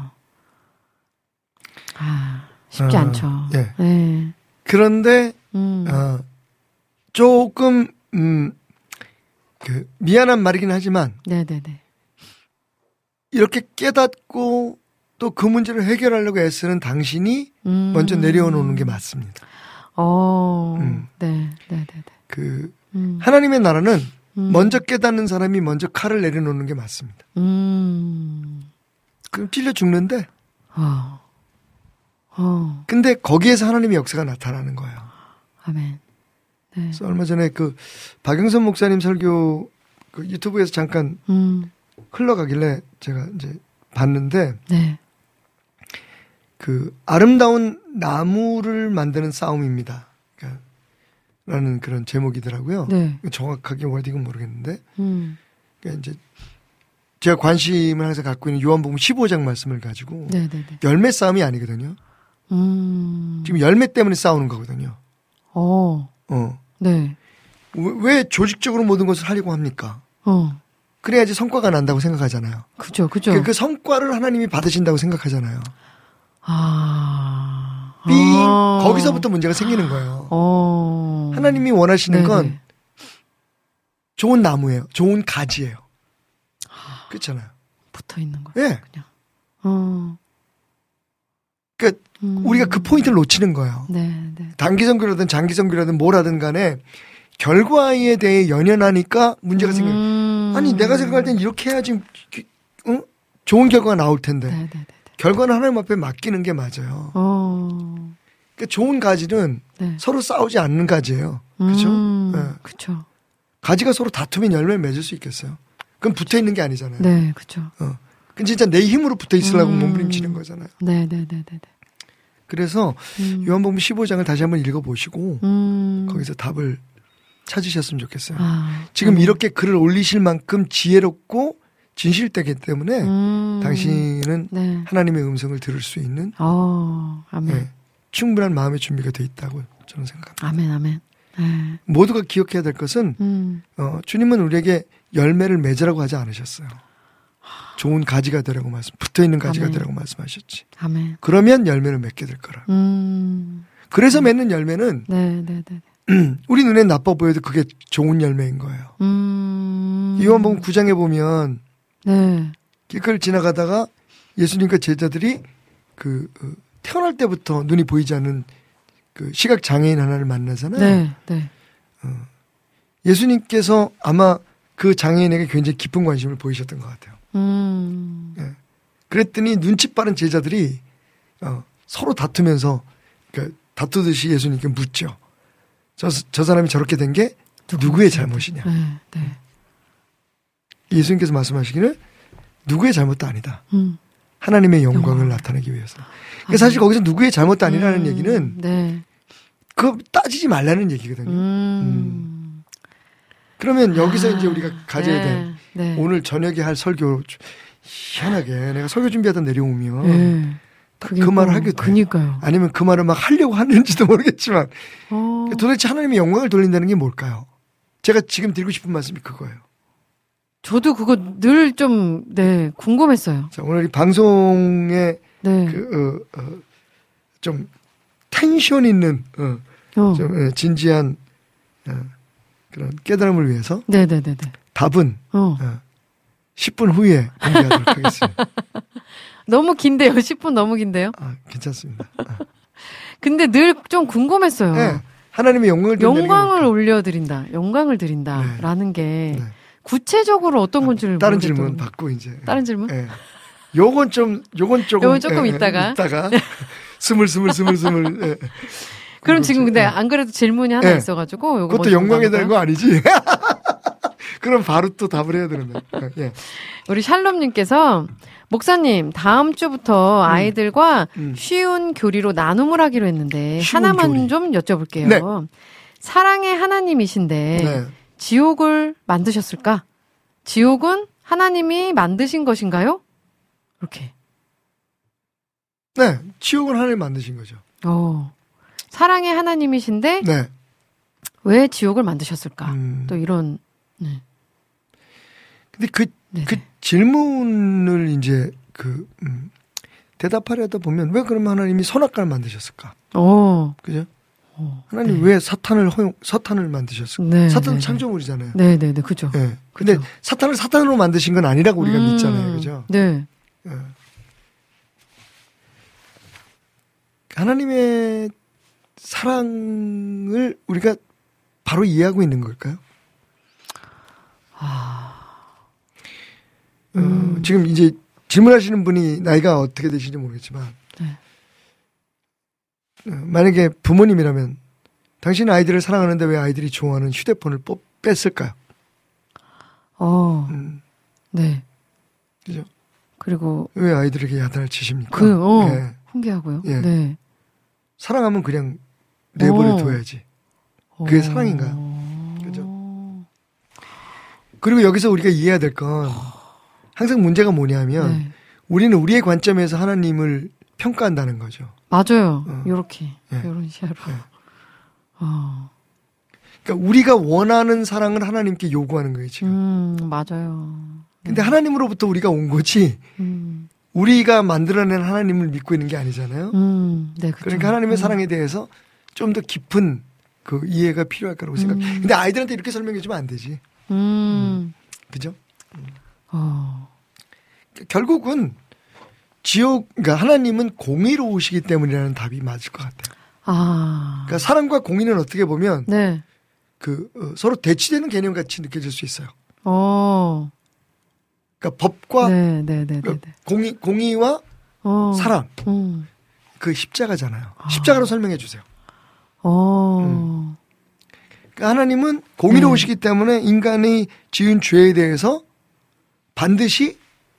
쉽지 않죠. 네. 네. 그런데 조금 미안한 말이긴 하지만 네네네. 이렇게 깨닫고 또 그 문제를 해결하려고 애쓰는 당신이 먼저 내려오는 게 맞습니다. 네. 하나님의 나라는 먼저 깨닫는 사람이 먼저 칼을 내려놓는 게 맞습니다. 그럼 찔려 죽는데. 근데 거기에서 하나님의 역사가 나타나는 거예요. 아멘. 네. 그래서 얼마 전에 박영선 목사님 설교 유튜브에서 잠깐 흘러가길래 제가 이제 봤는데, 네. 아름다운 나무를 만드는 싸움입니다. 라는 그런 제목이더라고요. 네. 정확하게 워딩은 모르겠는데, 그러니까 이제 제가 관심을 항상 갖고 있는 요한복음 15장 말씀을 가지고 열매 싸움이 아니거든요. 지금 열매 때문에 싸우는 거거든요. 네. 왜 조직적으로 모든 것을 하려고 합니까? 그래야지 성과가 난다고 생각하잖아요. 그죠. 그 성과를 하나님이 받으신다고 생각하잖아요. 거기서부터 문제가 생기는 거예요. 하나님이 원하시는 건 좋은 나무예요. 좋은 가지예요. 그렇잖아요. 붙어 있는 거예요. 네. 그냥. 그러니까 우리가 그 포인트를 놓치는 거예요. 네. 단기 선교라든 장기 선교라든 뭘 하든 간에 결과에 대해 연연하니까 문제가 생겨요. 아니 내가 생각할 땐 이렇게 해야지 좋은 결과가 나올 텐데. 결과는 하나님 앞에 맡기는 게 맞아요. 그러니까 좋은 가지는 서로 싸우지 않는 가지예요. 그렇죠? 그렇죠. 가지가 서로 다투면 열매를 맺을 수 있겠어요? 그럼 붙어 있는 게 아니잖아요. 네, 그렇죠. 그건 진짜 내 힘으로 붙어 있으려고 몸부림치는 거잖아요. 네. 그래서 요한복음 15장을 다시 한번 읽어보시고 거기서 답을 찾으셨으면 좋겠어요. 지금 이렇게 글을 올리실 만큼 지혜롭고 진실되기 때문에 당신은 네. 하나님의 음성을 들을 수 있는 아멘. 네, 충분한 마음의 준비가 돼 있다고 저는 생각합니다. 아멘, 아멘. 네. 모두가 기억해야 될 것은 주님은 우리에게 열매를 맺으라고 하지 않으셨어요. 좋은 가지가 되라고 붙어있는 가지가 아멘. 되라고 말씀하셨지. 아멘. 그러면 열매를 맺게 될 거라. 그래서 맺는 열매는 우리 눈에 나빠 보여도 그게 좋은 열매인 거예요. 요한복음 9장에 보면 길거리를 지나가다가 예수님과 제자들이 태어날 때부터 눈이 보이지 않는 그 시각 장애인 하나를 만나잖아요. 예수님께서 아마 그 장애인에게 굉장히 깊은 관심을 보이셨던 것 같아요. 예. 그랬더니 눈치 빠른 제자들이 서로 다투면서 다투듯이 예수님께 묻죠. 저 사람이 저렇게 된 게 누구의 잘못이냐. 예수님께서 말씀하시기를 누구의 잘못도 아니다. 하나님의 영광을 나타내기 위해서. 그러니까 사실 거기서 누구의 잘못도 아니라는 얘기는 그거 따지지 말라는 얘기거든요. 그러면 여기서 이제 우리가 가져야 될 오늘 저녁에 할 설교 희한하게 내가 설교 준비하다 내려오면 그 말을 하게 돼. 그니까요. 아니면 그 말을 막 하려고 하는지도 모르겠지만 도대체 하나님의 영광을 돌린다는 게 뭘까요? 제가 지금 드리고 싶은 말씀이 그거예요. 저도 그거 늘 좀 궁금했어요. 자, 오늘 이 방송에 좀 텐션 있는 좀 진지한 그런 깨달음을 위해서 답은 10분 후에 공개하도록 하겠습니다. 너무 긴데요. 10분 너무 긴데요. 괜찮습니다. 근데 늘 좀 궁금했어요. 네, 하나님의 영광을 올려드린다. 영광을 드린다라는 게 구체적으로 어떤 건지를 다른 모르겠더라고요. 질문 받고 이제 다른 질문? 네. 요건 조금 있다가 스물. 그럼 지금 근데 안 그래도 질문이 하나 있어가지고 요거 그것도 영광에 대한 거 아니지? 그럼 바로 또 답을 해야 되는데. 우리 샬롬님께서 목사님 다음 주부터 아이들과 쉬운 교리로 나눔을 하기로 했는데 하나만 교리. 좀 여쭤볼게요. 네. 사랑의 하나님이신데 지옥을 만드셨을까? 지옥은 하나님이 만드신 것인가요? 이렇게. 네, 지옥은 하나님이 만드신 거죠. 사랑의 하나님이신데 왜 지옥을 만드셨을까? 또 이런. 근데 그 질문을 이제 대답하려다 보면 왜 그러면 하나님이 선악과를 만드셨을까? 그죠? 하나님 왜 사탄을 만드셨을까? 사탄은 창조물이잖아요. 네네네, 그죠. 네. 근데 사탄을 사탄으로 만드신 건 아니라고 우리가 믿잖아요, 그죠? 네. 하나님의 사랑을 우리가 바로 이해하고 있는 걸까요? 지금 이제 질문하시는 분이 나이가 어떻게 되시는지 모르겠지만, 만약에 부모님이라면 당신 아이들을 사랑하는데 왜 아이들이 좋아하는 휴대폰을 뺐을까요? 네. 그죠? 그리고 왜 아이들에게 야단을 치십니까? 훈계하고요. 네. 사랑하면 그냥 내버려 둬야지. 그게 사랑인가요? 그죠? 그리고 여기서 우리가 이해해야 될 건 항상 문제가 뭐냐면 우리는 우리의 관점에서 하나님을 평가한다는 거죠. 맞아요. 요렇게. 요런 시야로. 그러니까 우리가 원하는 사랑을 하나님께 요구하는 거예요, 지금. 맞아요. 근데 하나님으로부터 우리가 온 거지. 우리가 만들어낸 하나님을 믿고 있는 게 아니잖아요. 네, 그렇죠. 그러니까 하나님의 사랑에 대해서 좀 더 깊은 그 이해가 필요할 거라고 생각해요. 근데 아이들한테 이렇게 설명해 주면 안 되지. 그죠? 결국은 그러니까 하나님은 공의로우시기 때문이라는 답이 맞을 것 같아요. 그러니까 사랑과 공의는 어떻게 보면 서로 대치되는 개념 같이 느껴질 수 있어요. 그러니까 법과 공의와 사랑 그 십자가잖아요. 십자가로 설명해 주세요. 그러니까 하나님은 공의로우시기 때문에 인간이 지은 죄에 대해서 반드시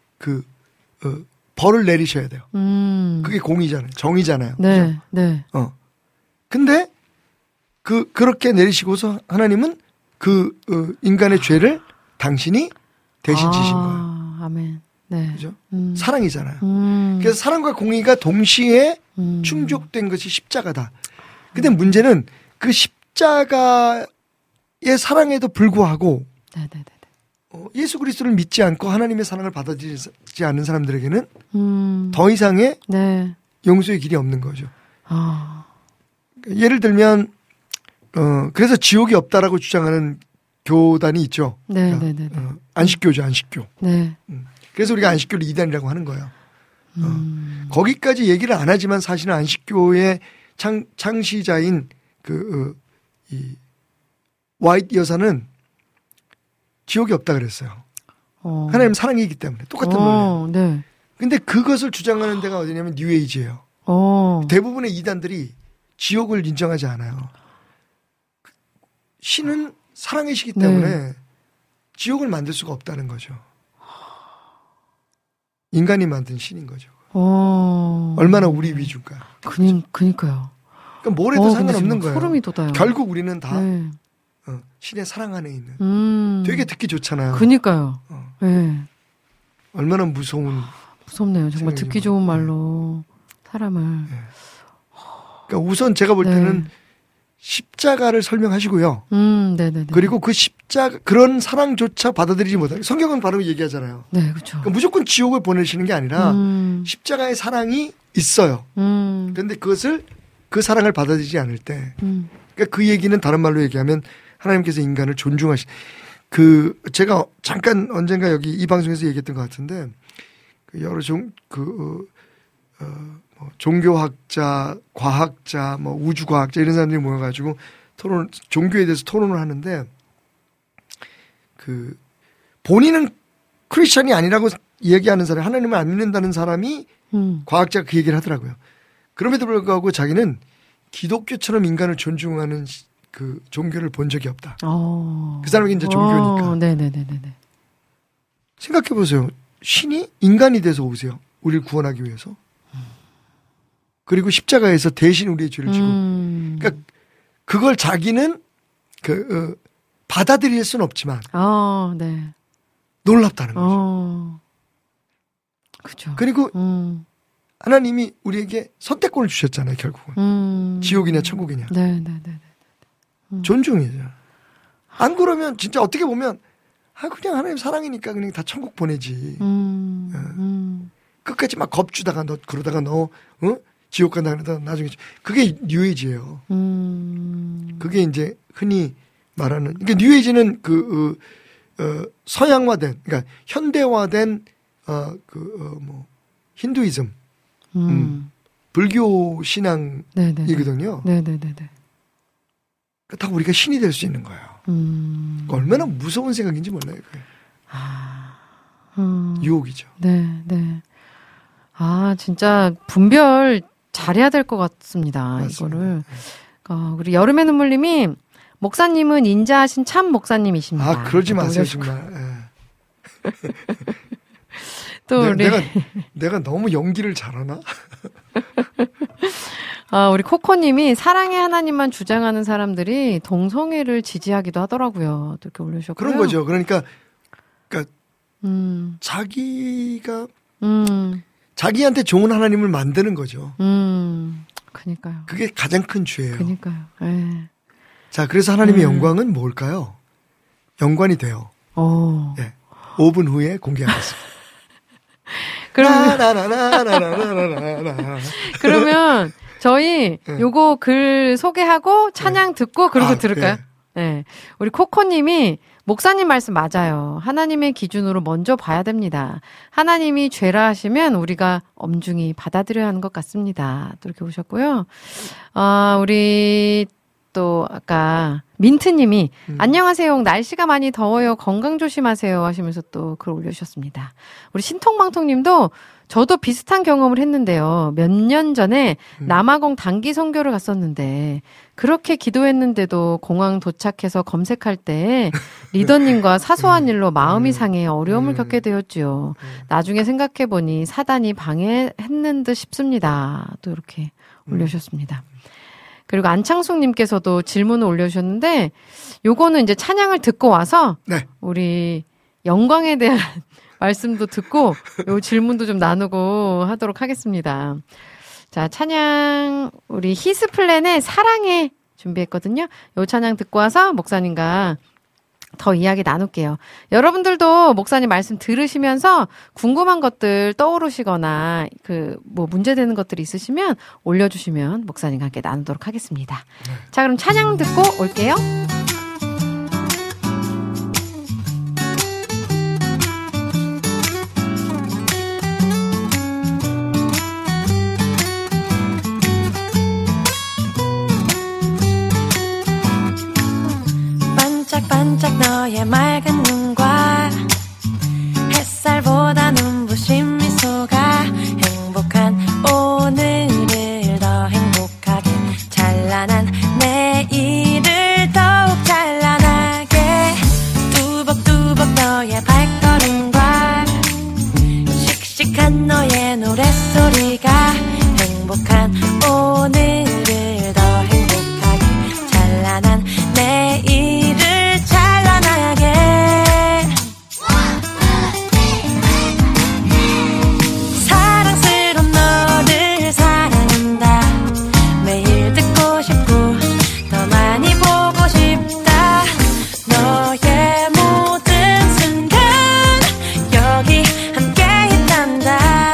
벌을 내리셔야 돼요. 그게 공의잖아요. 정의잖아요. 네, 네. 근데 그렇게 내리시고서 하나님은 인간의 죄를 당신이 대신 지신 거예요. 아멘. 네. 그죠? 사랑이잖아요. 그래서 사랑과 공의가 동시에 충족된 것이 십자가다. 근데 문제는 그 십자가의 사랑에도 불구하고 네네네. 예수 그리스도를 믿지 않고 하나님의 사랑을 받아들이지 않는 사람들에게는 더 이상의 네. 용서의 길이 없는 거죠. 아. 예를 들면 그래서 지옥이 없다라고 주장하는 교단이 있죠. 네, 그러니까, 네, 네. 안식교죠, 안식교. 네. 그래서 우리가 안식교를 이단이라고 하는 거예요. 거기까지 얘기를 안 하지만 사실은 안식교의 창시자인 이 와이트 여사는 지옥이 없다 그랬어요. 하나님 사랑이기 때문에 똑같은 논리예요. 네. 근데 그것을 주장하는 데가 어디냐면 뉴에이지예요. 대부분의 이단들이 지옥을 인정하지 않아요. 신은 사랑이시기 때문에 네. 지옥을 만들 수가 없다는 거죠. 인간이 만든 신인 거죠. 얼마나 우리 위주인가. 그니까요. 그러니까 뭘 해도 상관없는 거예요. 소름이 돋아요. 결국 우리는 다 네. 신의 사랑 안에 있는. 되게 듣기 좋잖아요. 그니까요. 네. 얼마나 무섭네요. 정말 듣기 좋은 말로 사람을. 네. 그러니까 우선 제가 볼 때는 네. 십자가를 설명하시고요. 네네네. 그리고 그 십자가 그런 사랑조차 받아들이지 못하는 성경은 바로 얘기하잖아요. 네, 그렇죠. 그러니까 무조건 지옥을 보내시는 게 아니라 십자가의 사랑이 있어요. 그런데 그 사랑을 받아들이지 않을 때, 그러니까 그 얘기는 다른 말로 얘기하면 하나님께서 인간을 제가 잠깐 언젠가 여기 이 방송에서 얘기했던 것 같은데 여러 종교학자, 과학자, 우주과학자 이런 사람들이 모여가지고 종교에 대해서 토론을 하는데 본인은 크리스천이 아니라고 얘기하는 사람, 하나님을 안 믿는다는 사람이 과학자가 그 얘기를 하더라고요. 그럼에도 불구하고 자기는 기독교처럼 인간을 존중하는 그 종교를 본 적이 없다. 그 사람이 이제 종교니까. 네네네네. 생각해 보세요. 신이 인간이 돼서 오세요. 우리를 구원하기 위해서. 그리고 십자가에서 대신 우리의 죄를 지고. 그러니까 그걸 자기는 받아들일 수는 없지만. 네. 놀랍다는 거죠. 그죠. 그리고 하나님이 우리에게 선택권을 주셨잖아요, 결국은. 지옥이냐 천국이냐. 네네네. 존중이죠. 안 그러면 진짜 어떻게 보면 그냥 하나님 사랑이니까 그냥 다 천국 보내지. 끝까지 막 겁주다가 그러다가 지옥 간다 그러다 나중에 그게 뉴에이지예요. 그게 이제 흔히 말하는 그러니까 뉴에이지는 서양화된 그러니까 현대화된 힌두이즘 불교 신앙이거든요. 네네네. 다 우리가 신이 될 수 있는 거예요. 얼마나 무서운 생각인지 몰라요. 그게. 유혹이죠. 네. 진짜 분별 잘해야 될 것 같습니다. 맞습니다. 이거를. 우리 여름의 눈물님이 목사님은 인자하신 참 목사님이십니다. 그러지 마세요 정말. 또 내가 너무 연기를 잘하나? 우리 코코님이 사랑의 하나님만 주장하는 사람들이 동성애를 지지하기도 하더라고요. 또 이렇게 올려주셨고요. 그런 거죠. 그러니까 자기가 자기한테 좋은 하나님을 만드는 거죠. 그러니까요. 그게 가장 큰 죄예요. 그러니까요. 자, 그래서 하나님의 영광은 뭘까요? 연관이 돼요. 네. 5분 후에 공개하겠습니다. 그러면 저희 요거 글 소개하고 찬양 듣고 그러고 들을까요? 네. 우리 코코님이 목사님 말씀 맞아요. 하나님의 기준으로 먼저 봐야 됩니다. 하나님이 죄라 하시면 우리가 엄중히 받아들여야 하는 것 같습니다. 또 이렇게 오셨고요. 우리 또 아까 민트님이 안녕하세요. 날씨가 많이 더워요. 건강 조심하세요 하시면서 또 글 올려주셨습니다. 우리 신통방통님도 저도 비슷한 경험을 했는데요. 몇 년 전에 남아공 단기 선교를 갔었는데 그렇게 기도했는데도 공항 도착해서 검색할 때 리더님과 사소한 일로 마음이 상해 어려움을 겪게 되었지요. 나중에 생각해보니 사단이 방해했는 듯 싶습니다. 또 이렇게 올려주셨습니다. 그리고 안창숙님께서도 질문을 올려주셨는데 요거는 이제 찬양을 듣고 와서 우리 영광에 대한 말씀도 듣고 요 질문도 좀 나누고 하도록 하겠습니다. 자, 찬양 우리 히스플랜의 사랑해 준비했거든요. 요 찬양 듣고 와서 목사님과 더 이야기 나눌게요. 여러분들도 목사님 말씀 들으시면서 궁금한 것들 떠오르시거나 뭐 문제되는 것들이 있으시면 올려주시면 목사님과 함께 나누도록 하겠습니다. 자, 그럼 찬양 듣고 올게요. 반짝반짝 너의 맑은 눈과 햇살보다 눈부신 미소가 행복한 오늘을 더 행복하게 찬란한 내일을 더욱 찬란하게 뚜벅뚜벅 너의 발걸음과 씩씩한 너의 노랫소리가 행복한 오늘을 더 행복하게 찬란한 내일을 사랑스러운 너를 사랑한다. 매일 듣고 싶고 더 많이 보고 싶다. 너의 모든 순간 여기 함께 있단다.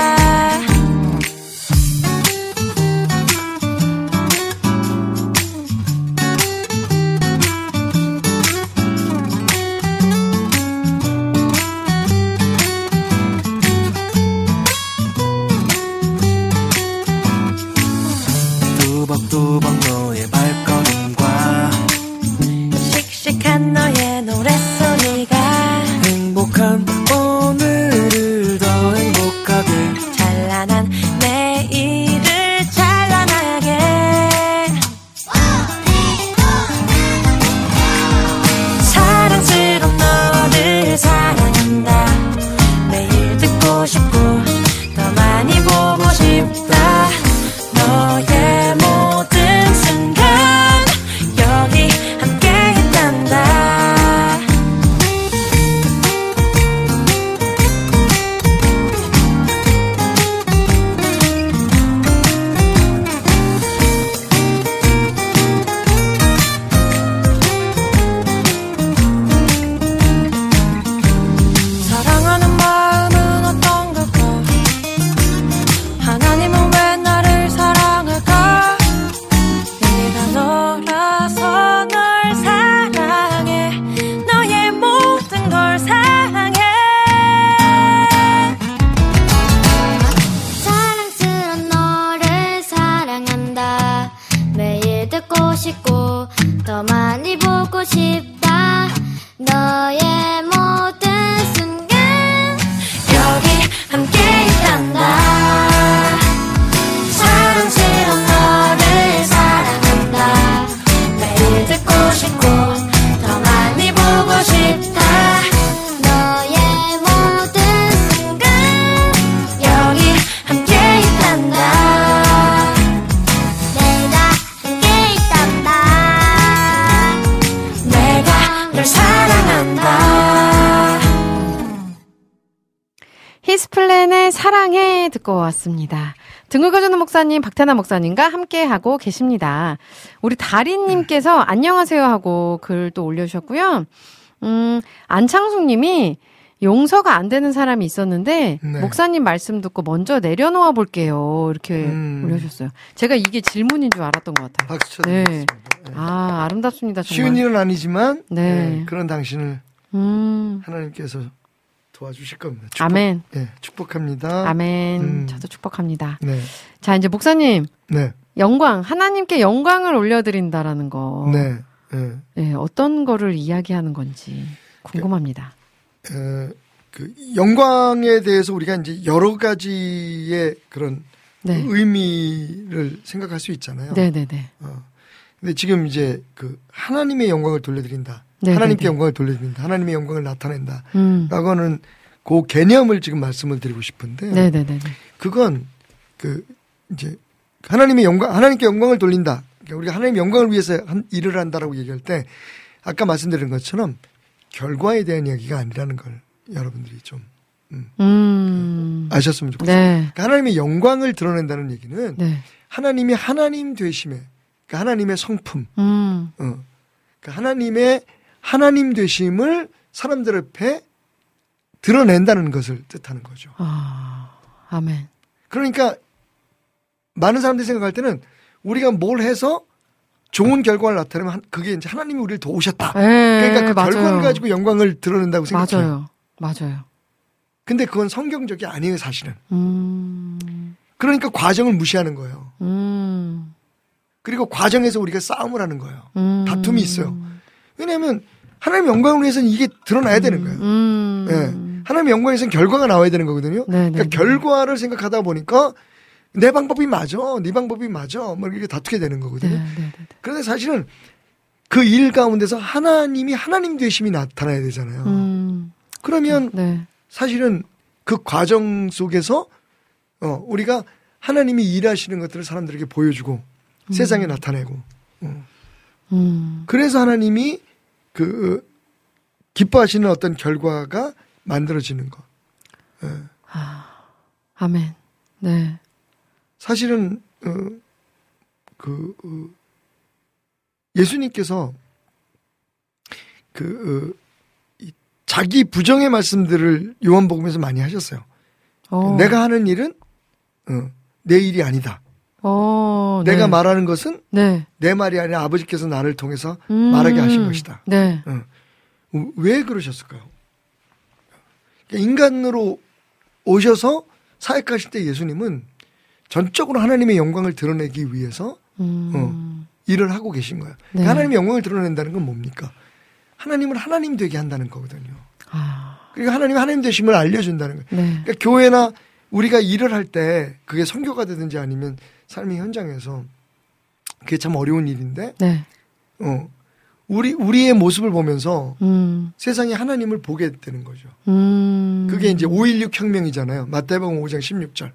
뚜벅뚜벅 너의 발걸음과 씩씩한 너의 노랫소리가 행복한 오늘을 더 행복하게 찬란한 내일을 찬란하게 사랑스러운 너를 사랑한다. 매일 듣고 싶고 더 많이 보고 싶다. 너의 모든 순간 여기 함께 있단다. 사랑하는 마음은 어떤 걸까? 하나님은 왜 나를 사랑할까? 내가 너라서 널 사랑해. 너의 모든 걸 사랑해. 사랑스러운 너를 사랑한다. 매일 듣고 싶고 더 많이 보고 싶다. 너의 모든 순간 여기 함께 있단다. 사랑스러운 너를 사랑한다. 매일 듣고 싶고 더 많이 보고 싶다. 너의 모든 순간 여기 함께 있단다. 내가 함께 있단다. 내가 널 사랑한다. 히스플랜의 사랑해 듣고 왔습니다. 등 긁어주는 목사님 박태남 목사님과 함께하고 계십니다. 우리 다리님께서 안녕하세요 하고 글 또 올려주셨고요. 안창숙님이 용서가 안 되는 사람이 있었는데 네. 목사님 말씀 듣고 먼저 내려놓아 볼게요. 이렇게 올려주셨어요. 제가 이게 질문인 줄 알았던 것 같아요. 박수 쳐드리겠습니다. 네. 아, 아름답습니다. 정말. 쉬운 일은 아니지만 네. 그런 당신을 하나님께서 도와주실 겁니다. 아멘. 네, 축복합니다. 아멘. 저도 축복합니다. 네. 자, 이제 목사님. 네. 영광, 하나님께 영광을 올려드린다라는 거. 네. 네. 네, 어떤 거를 이야기하는 건지 궁금합니다. 그 영광에 대해서 우리가 이제 여러 가지의 그런 네. 의미를 생각할 수 있잖아요. 네네네. 근데 지금 이제 그 하나님의 영광을 돌려드린다. 네네네. 하나님께 영광을 돌려드린다. 하나님의 영광을 나타낸다. 라고 하는 그 개념을 지금 말씀을 드리고 싶은데. 네네네. 그건 그 이제 하나님의 영광, 하나님께 영광을 돌린다. 그러니까 우리가 하나님의 영광을 위해서 일을 한다라고 얘기할 때 아까 말씀드린 것처럼 결과에 대한 이야기가 아니라는 걸 여러분들이 좀 아셨으면 좋겠어요. 네. 그러니까 하나님의 영광을 드러낸다는 얘기는 네. 하나님이 하나님 되심에, 그러니까 하나님의 성품, 그러니까 하나님의 하나님 되심을 사람들 앞에 드러낸다는 것을 뜻하는 거죠. 아멘. 그러니까 많은 사람들이 생각할 때는 우리가 뭘 해서 좋은 결과를 나타내면 그게 이제 하나님이 우리를 도우셨다. 그러니까 그 맞아요. 결과를 가지고 영광을 드러낸다고 생각해요. 맞아요. 근데 그건 성경적이 아니에요, 사실은. 그러니까 과정을 무시하는 거예요. 그리고 과정에서 우리가 싸움을 하는 거예요. 다툼이 있어요. 왜냐하면 하나님의 영광을 위해서는 이게 드러나야 되는 거예요. 네. 하나님의 영광에서는 결과가 나와야 되는 거거든요. 그러니까 결과를 생각하다 보니까 내 방법이 맞아, 네 방법이 맞아, 뭐 이렇게 다투게 되는 거거든요. 그런데 사실은 그 일 가운데서 하나님이 하나님 되심이 나타나야 되잖아요. 그러면 사실은 그 과정 속에서 우리가 하나님이 일하시는 것들을 사람들에게 보여주고 세상에 나타내고 그래서 하나님이 그 기뻐하시는 어떤 결과가 만들어지는 것. 아멘. 네. 사실은 예수님께서 자기 부정의 말씀들을 요한복음에서 많이 하셨어요. 내가 하는 일은 내 일이 아니다. 내가 말하는 것은 내 말이 아니라 아버지께서 나를 통해서 말하게 하신 것이다. 왜 그러셨을까요? 인간으로 오셔서 사역하실 때 예수님은 전적으로 하나님의 영광을 드러내기 위해서 일을 하고 계신 거예요. 그러니까 하나님의 영광을 드러낸다는 건 뭡니까? 하나님을 하나님 되게 한다는 거거든요. 그러니까 하나님이 하나님 되심을 알려준다는 거예요. 그러니까 교회나 우리가 일을 할 때 그게 선교가 되든지 아니면 삶의 현장에서 그게 참 어려운 일인데 우리의 모습을 보면서 세상에 하나님을 보게 되는 거죠. 그게 이제 5.16 혁명이잖아요. 마태복음 5장 16절.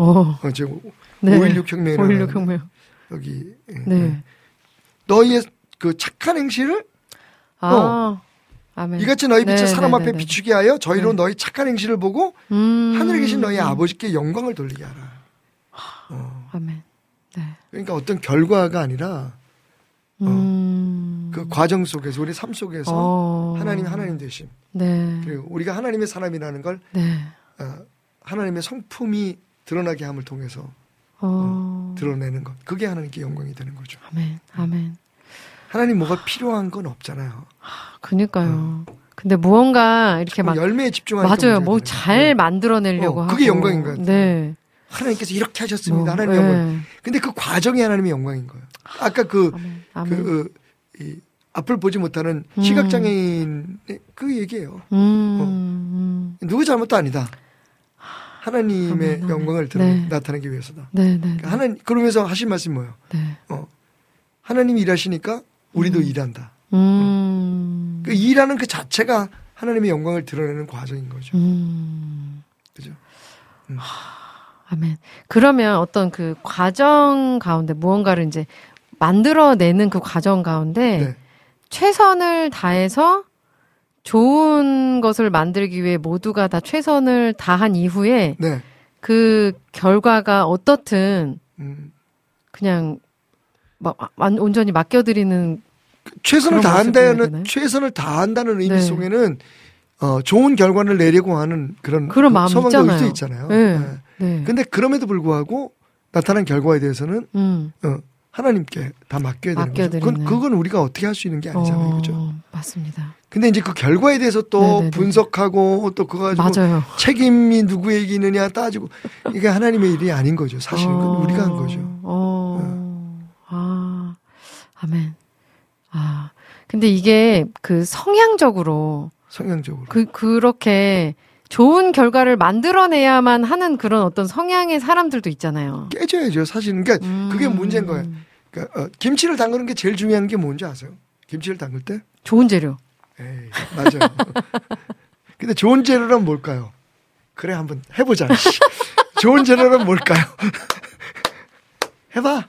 5.16 혁명이라는 5.16 혁명. 여기 너희의 그 착한 행실을 아멘. 이같이 너희 빛을 사람 앞에 비추게 하여 저희로 너희 착한 행실을 보고 하늘에 계신 너희 아버지께 영광을 돌리게 하라. 아멘. 그러니까 어떤 결과가 아니라 그 과정 속에서 우리 삶 속에서 하나님 되심. 그리고 우리가 하나님의 사람이라는 걸 하나님의 성품이 드러나게 함을 통해서 드러내는 것. 그게 하나님께 영광이 되는 거죠. 아멘. 하나님 뭐가 필요한 건 없잖아요. 그러니까요. 근데 무언가 이렇게 막 열매에 집중하는 맞아요. 뭐 잘 만들어내려고 하고. 그게 영광인 것 같아요. 하나님께서 이렇게 하셨습니다. 하나님의 영광. 근데 그 과정이 하나님의 영광인 거예요. 아까 이 앞을 보지 못하는 시각장애인 그 얘기예요. 누구 잘못도 아니다. 하나님의 영광을 나타내기 위해서다. 그러니까 그러면서 하신 말씀이 뭐예요? 하나님이 일하시니까 우리도 일한다. 그 일하는 그 자체가 하나님의 영광을 드러내는 과정인 거죠. 그죠? 아멘. 그러면 어떤 그 과정 가운데 무언가를 이제 만들어내는 그 과정 가운데 최선을 다해서 좋은 것을 만들기 위해 모두가 다 최선을 다한 이후에 그 결과가 어떻든 그냥 막 온전히 맡겨드리는 최선을 다한다는 의미 속에는 좋은 결과를 내려고 하는 그런 소망도 있잖아요. 근데 그럼에도 불구하고 나타난 결과에 대해서는 하나님께 다 맡겨야 되는 거죠. 그건 우리가 어떻게 할 수 있는 게 아니잖아요. 그죠? 맞습니다. 근데 이제 그 결과에 대해서 또 분석하고 또 그거 가지고 책임이 누구에게 있느냐 따지고 이게 하나님의 일이 아닌 거죠. 사실은 그건 우리가 한 거죠. 아멘. 근데 이게 그 성향적으로 그렇게 좋은 결과를 만들어내야만 하는 그런 어떤 성향의 사람들도 있잖아요. 깨져야죠, 사실은. 그러니까 그게 문제인 거예요. 그러니까 김치를 담그는 게 제일 중요한 게 뭔지 아세요? 김치를 담글 때? 좋은 재료. 에이, 맞아요. 근데 좋은 재료란 뭘까요? 그래, 한번 해보자. 좋은 재료란 뭘까요? 해봐.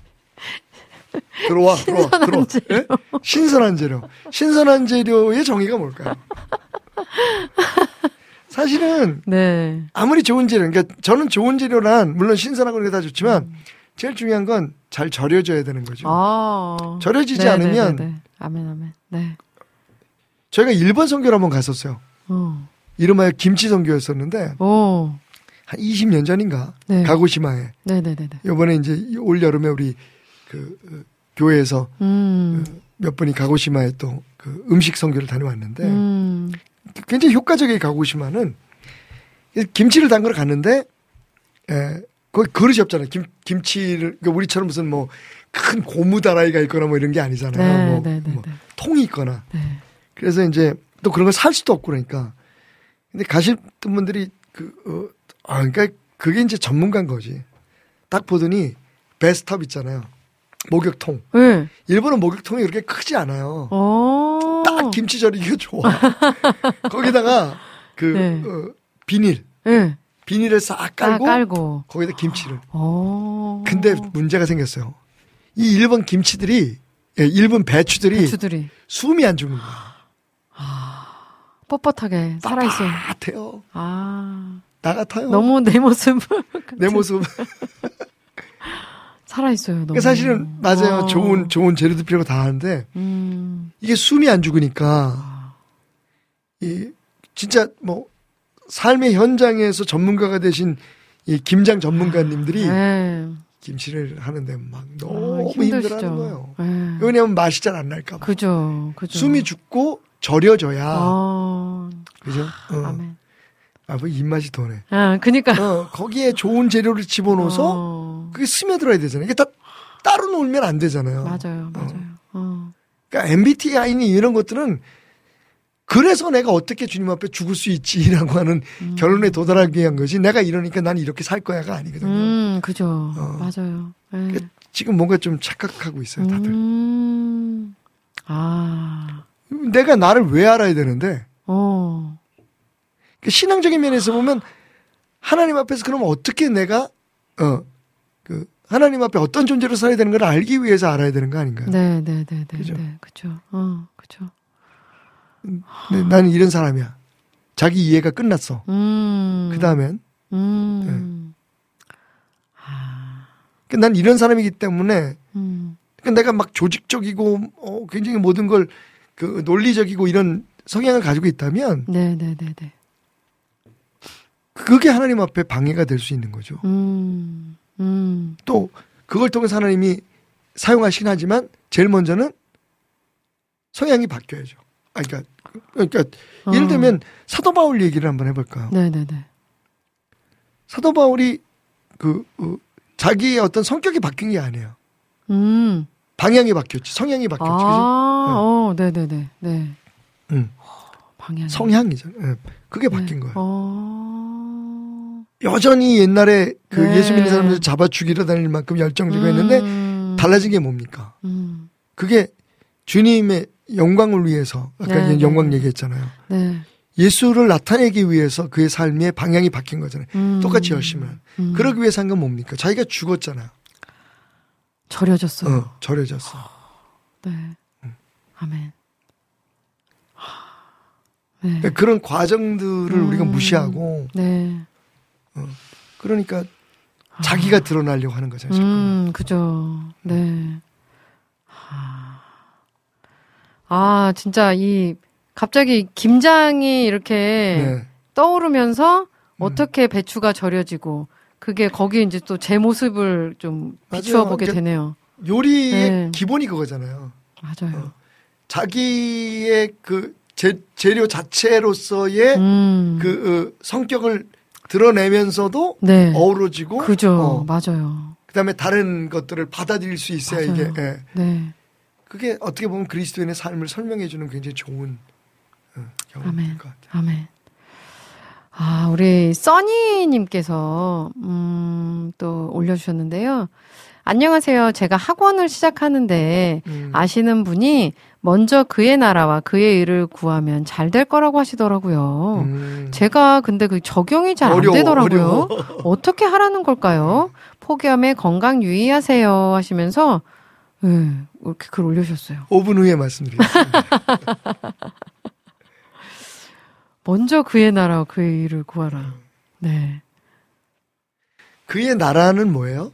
들어와. 네? 신선한 재료. 신선한 재료의 정의가 뭘까요? 사실은 네. 아무리 좋은 재료, 그러니까 저는 좋은 재료란 물론 신선하고 그런 게 다 좋지만 제일 중요한 건 잘 절여져야 되는 거죠. 절여지지 않으면 아멘. 네. 저희가 일본 선교를 한번 갔었어요. 이름하여 김치 선교였었는데 한 20년 전인가 네. 가고시마에. 네네네. 이번에 이제 올 여름에 우리 그 교회에서 몇 분이 가고시마에 또 그 음식 선교를 다녀왔는데 굉장히 효과적인 가고시마는 김치를 담그러 갔는데 거기 그릇이 없잖아요. 김치를 그러니까 우리처럼 무슨 뭐 큰 고무 다라이가 있거나 뭐 이런 게 아니잖아요. 뭐 통이 있거나. 네. 그래서 이제 또 그런 걸 살 수도 없고 그러니까. 근데 가실 분들이 그러니까 그게 이제 전문가인 거지. 딱 보더니 베스트업 있잖아요. 목욕통. 네. 일본은 목욕통이 그렇게 크지 않아요. 딱 김치 절이기가 좋아. 거기다가 비닐. 네. 비닐을 싹 깔고 거기다 김치를. 근데 문제가 생겼어요. 이 일본 김치들이 일본 배추들이 숨이 안 죽는 거야. 뻣뻣하게 살아있어요. 같아요. 나 같아요. 너무 내 모습. 내 모습. 살아있어요. 너무. 사실은 맞아요. 좋은 재료도 필요가 다 하는데 이게 숨이 안 죽으니까 진짜 뭐 삶의 현장에서 전문가가 되신 이 김장 전문가님들이 김치를 하는데 막 너무 힘들어하는 거예요. 왜냐하면 맛이 잘 안 날까 봐. 그죠. 숨이 죽고 절여져야. 그죠? 아멘. 뭐 입맛이 도네. 그니까. 거기에 좋은 재료를 집어넣어서 그게 스며들어야 되잖아요. 이게 다 따로 놓으면 안 되잖아요. 맞아요. 그러니까 MBTI니 이런 것들은 그래서 내가 어떻게 주님 앞에 죽을 수 있지라고 하는 결론에 도달하기 위한 거지. 내가 이러니까 난 이렇게 살 거야가 아니거든요. 그죠. 맞아요. 그러니까 지금 뭔가 좀 착각하고 있어요, 다들. 내가 나를 왜 알아야 되는데? 신앙적인 면에서 보면 하나님 앞에서 그러면 어떻게 내가 하나님 앞에 어떤 존재로 살아야 되는 걸 알기 위해서 알아야 되는 거 아닌가요? 네. 그죠? 그죠. 네, 나는 이런 사람이야. 자기 이해가 끝났어. 그 다음엔 난 이런 사람이기 때문에 내가 막 조직적이고 굉장히 모든 걸 논리적이고 이런 성향을 가지고 있다면 네. 그게 하나님 앞에 방해가 될 수 있는 거죠. 또 그걸 통해서 하나님이 사용하시긴 하지만 제일 먼저는 성향이 바뀌어야죠. 그러니까 예를 들면 사도 바울 얘기를 한번 해볼까요? 네네네. 사도 바울이 자기의 어떤 성격이 바뀐 게 아니에요. 방향이 바뀌었지, 성향이 바뀌었지. 그죠? 네네네. 네. 방향. 성향이죠. 네. 그게 바뀐 거예요. 여전히 옛날에 예수 믿는 사람들 잡아 죽이러 다닐 만큼 열정적이고 했는데 달라진 게 뭡니까? 그게 주님의 영광을 위해서 아까 영광 얘기했잖아요. 네. 예수를 나타내기 위해서 그의 삶의 방향이 바뀐 거잖아요. 똑같이 열심히. 그러기 위해서 한 건 뭡니까? 자기가 죽었잖아요. 절여졌어요. 절여졌어. 네. 아멘. 네. 그러니까 그런 과정들을 우리가 무시하고 그러니까 자기가 드러나려고 하는 거잖아요. 그죠. 네. 진짜 갑자기 김장이 이렇게 떠오르면서 어떻게 배추가 절여지고 그게 거기에 이제 또 제 모습을 좀 비추어 보게 되네요. 요리의 기본이 그거잖아요. 맞아요. 자기의 재료 자체로서의 성격을 드러내면서도 어우러지고. 그죠. 맞아요. 그다음에 다른 것들을 받아들일 수 있어야 맞아요. 이게. 네. 그게 어떻게 보면 그리스도인의 삶을 설명해주는 굉장히 좋은 경험일 것 같아요. 아멘. 우리 써니님께서 또 올려주셨는데요. 안녕하세요. 제가 학원을 시작하는데 아시는 분이 먼저 그의 나라와 그의 일을 구하면 잘 될 거라고 하시더라고요. 제가 근데 적용이 잘 안 되더라고요. 어떻게 하라는 걸까요? 폭염에 건강 유의하세요 하시면서 이렇게 글 올려주셨어요. 5분 후에 말씀드리겠습니다. 먼저 그의 나라와 그의 일을 구하라. 네. 그의 나라는 뭐예요?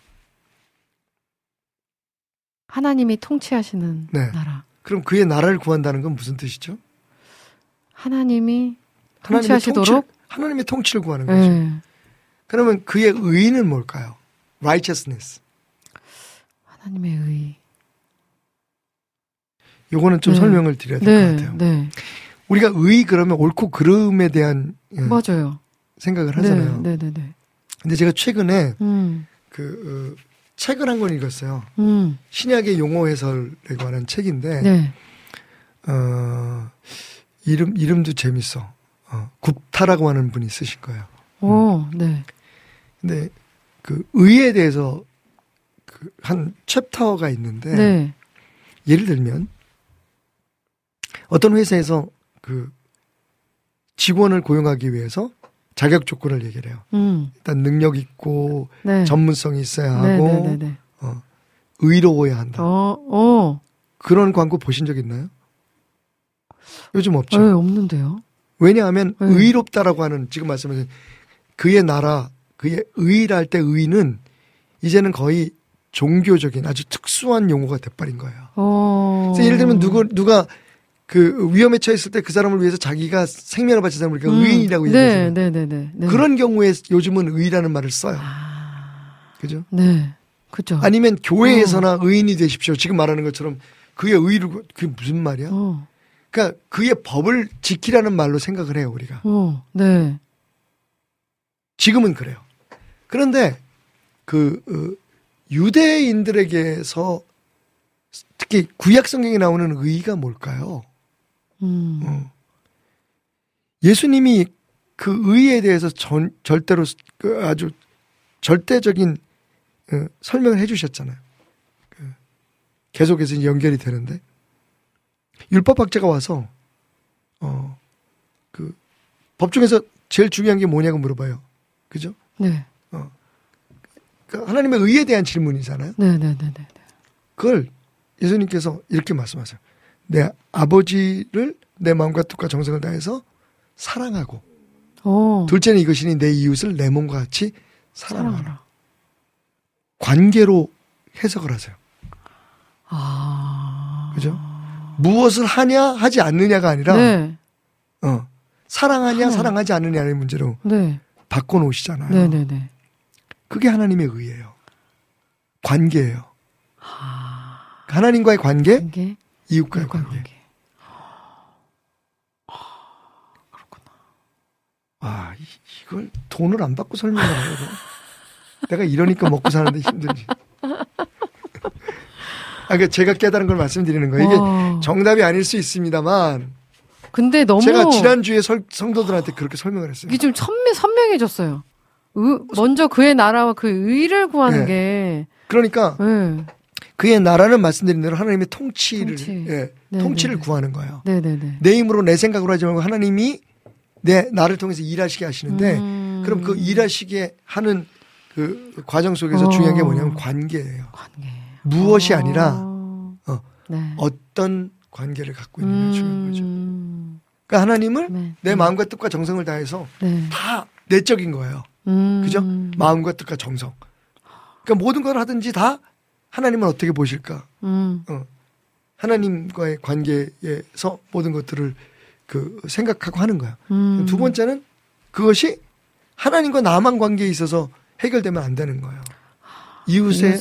하나님이 통치하시는 네. 나라. 그럼 그의 나라를 구한다는 건 무슨 뜻이죠? 하나님이 통치하시도록 하나님의 통치를 구하는 거죠. 네. 그러면 그의 의는 뭘까요? righteousness. 하나님의 의. 요거는 좀 설명을 드려야 될 것 같아요. 네. 우리가 의 그러면 옳고 그름에 대한 맞아요. 생각을 하잖아요. 네. 근데 제가 최근에 책을 한 권 읽었어요. 신약의 용어 해설에 관한 책인데 네. 이름도 재밌어. 굽타라고 하는 분이 쓰신 거예요. 네. 근데 그 의에 대해서 한 챕터가 있는데 네. 예를 들면 어떤 회사에서 그 직원을 고용하기 위해서 자격 조건을 얘기를 해요. 일단 능력 있고 네. 전문성이 있어야 하고 의로워야 한다. 그런 광고 보신 적 있나요? 요즘 없죠. 네, 없는데요. 왜냐하면 의롭다라고 하는 지금 말씀하신 그의 나라, 그의 의를 할 때 의는 이제는 거의 종교적인 아주 특수한 용어가 돼버린 거예요. 그래서 예를 들면 누가 그 위험에 처했을 때 그 사람을 위해서 자기가 생명을 바친 사람을 우리가 의인이라고 얘기하잖아요. 네. 그런 경우에 요즘은 의라는 말을 써요. 그죠? 네. 그죠. 아니면 교회에서나 의인이 되십시오. 지금 말하는 것처럼 그의 의를 그게 무슨 말이야? 그러니까 그의 법을 지키라는 말로 생각을 해요, 우리가. 네. 지금은 그래요. 그런데 유대인들에게서 특히 구약 성경에 나오는 의가 뭘까요? 예수님이 그 의에 대해서 절대로 아주 절대적인 설명을 해주셨잖아요. 계속해서 연결이 되는데 율법학자가 와서 그 법중에서 제일 중요한 게 뭐냐고 물어봐요. 그죠? 네. 그러니까 하나님의 의에 대한 질문이잖아요. 네. 그걸 예수님께서 이렇게 말씀하세요. 내 아버지를 내 마음과 뜻과 정성을 다해서 사랑하고 둘째는 이것이니 내 이웃을 내 몸과 같이 사랑하라. 관계로 해석을 하세요. 그죠? 무엇을 하냐 하지 않느냐가 아니라 사랑하냐 사랑하지 않느냐의 문제로 바꿔놓으시잖아요. 네. 그게 하나님의 의예요. 관계예요. 하나님과의 관계? 이웃과의 관계. 그렇구나. 이걸 돈을 안 받고 설명을 해요. 내가 이러니까 먹고 사는데 힘들지. 그러니까 제가 깨달은 걸 말씀드리는 거예요. 이게 정답이 아닐 수 있습니다만. 근데 너무 제가 지난주에 성도들한테 그렇게 설명을 했어요. 이게 좀 선명해졌어요. 먼저 그의 나라와 그 의를 구하는 게. 그러니까 그의 나라는 말씀드린 대로 하나님의 통치를 구하는 거예요. 네네네. 내 힘으로 내 생각으로 하지 말고 하나님이 나를 통해서 일하시게 하시는데 그럼 그 일하시게 하는 그 과정 속에서 중요한 게 뭐냐면 관계예요. 무엇이 아니라 어떤 관계를 갖고 있는 게 중요한 거죠. 그러니까 하나님을 내 마음과 뜻과 정성을 다해서 다 내적인 거예요. 그죠? 마음과 뜻과 정성. 그러니까 모든 걸 하든지 다 하나님은 어떻게 보실까? 하나님과의 관계에서 모든 것들을 생각하고 하는 거야. 두 번째는 그것이 하나님과 나만 관계에 있어서 해결되면 안 되는 거예요. 이웃의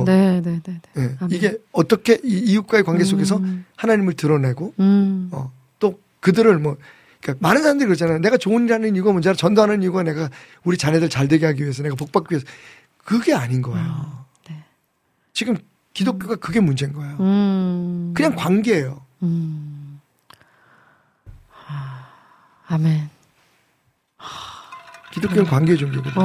이게 어떻게 이웃과의 관계 속에서 하나님을 드러내고 또 그들을 그러니까 많은 사람들이 그러잖아요. 내가 좋은 일 하는 이유가 뭔지 알아? 전도하는 이유가 내가 우리 자녀들 잘 되게 하기 위해서 내가 복받기 위해서. 그게 아닌 거예요. 지금 기독교가 그게 문제인 거예요. 그냥 관계예요. 아멘. 기독교는 관계 종교거든요.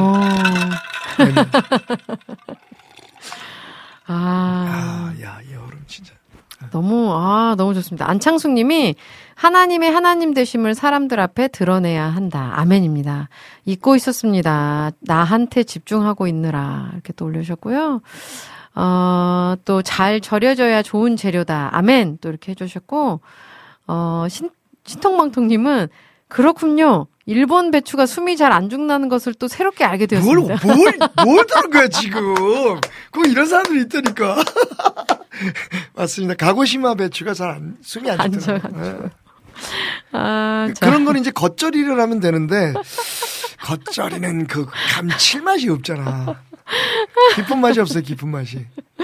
이 여름 진짜. 너무 좋습니다. 안창숙 님이 하나님의 하나님 되심을 사람들 앞에 드러내야 한다. 아멘입니다. 잊고 있었습니다. 나한테 집중하고 있느라. 이렇게 또 올려주셨고요. 또 잘 절여져야 좋은 재료다. 아멘. 또 이렇게 해주셨고, 신통방통님은 그렇군요. 일본 배추가 숨이 잘 안 죽나는 것을 또 새롭게 알게 되었습니다. 뭘 들은 거야, 지금. 꼭 이런 사람들이 있다니까. 맞습니다. 가고시마 배추가 숨이 안 죽더라고요. 그런 거는 이제 겉절이를 하면 되는데, 겉절이는 그 감칠맛이 없잖아. 깊은 맛이 없어요, 깊은 맛이.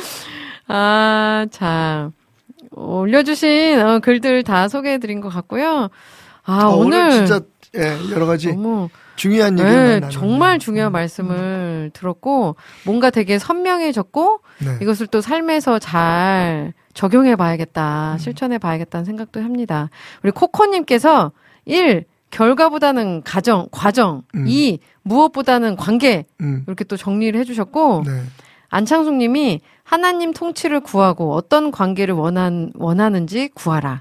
자. 올려주신 글들 다 소개해드린 것 같고요. 오늘 진짜 여러 가지 너무 중요한 얘기를 많이 나눴네요. 정말 중요한 말씀을 들었고 뭔가 되게 선명해졌고 이것을 또 삶에서 잘 적용해봐야겠다, 실천해봐야겠다는 생각도 합니다. 우리 코코님께서 1. 결과보다는 과정 2. 무엇보다는 관계 이렇게 또 정리를 해주셨고 안창숙 님이 하나님 통치를 구하고 어떤 관계를 원하는지 구하라.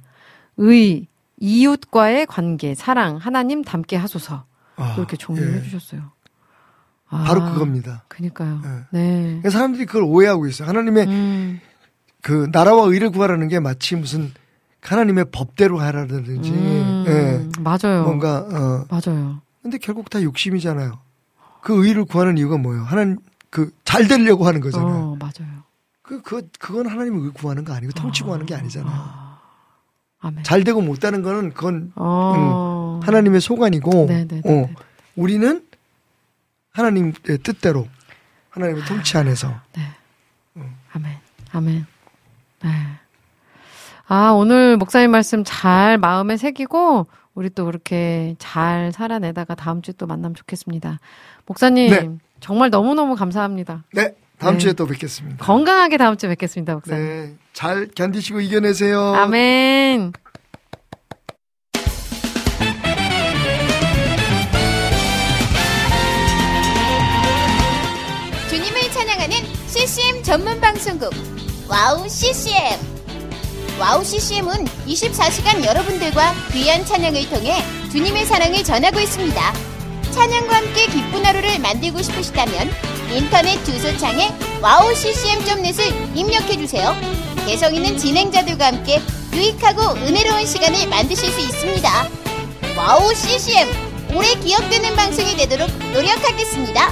이웃과의 관계, 사랑, 하나님 닮게 하소서. 이렇게 정리를 해주셨어요. 바로 그겁니다. 그러니까요. 네. 사람들이 그걸 오해하고 있어요. 하나님의 그 나라와 의를 구하라는 게 마치 무슨 하나님의 법대로 하라든지. 맞아요. 뭔가 맞아요. 근데 결국 다 욕심이잖아요. 그 의를 구하는 이유가 뭐예요? 하나님 잘 되려고 하는 거잖아요. 맞아요. 그건 하나님을 구하는 거 아니고 통치 구하는 게 아니잖아요. 아멘. 잘 되고 못되는 거는 그건 하나님의 소관이고 우리는 하나님의 뜻대로 하나님의 통치 안에서. 아멘. 네. 오늘 목사님 말씀 잘 마음에 새기고 우리 또 그렇게 잘 살아내다가 다음 주에 또 만나면 좋겠습니다. 목사님 정말 너무너무 감사합니다. 네. 다음 주에 또 뵙겠습니다. 건강하게 다음 주에 뵙겠습니다, 목사님. 네. 잘 견디시고 이겨내세요. 아멘. 주님을 찬양하는 CCM 전문 방송국 와우 CCM. 와우 CCM은 24시간 여러분들과 귀한 찬양을 통해 주님의 사랑을 전하고 있습니다. 찬양과 함께 기쁜 하루를 만들고 싶으시다면 인터넷 주소창에 wowccm.net을 입력해주세요. 개성 있는 진행자들과 함께 유익하고 은혜로운 시간을 만드실 수 있습니다. 와우 CCM, 오래 기억되는 방송이 되도록 노력하겠습니다.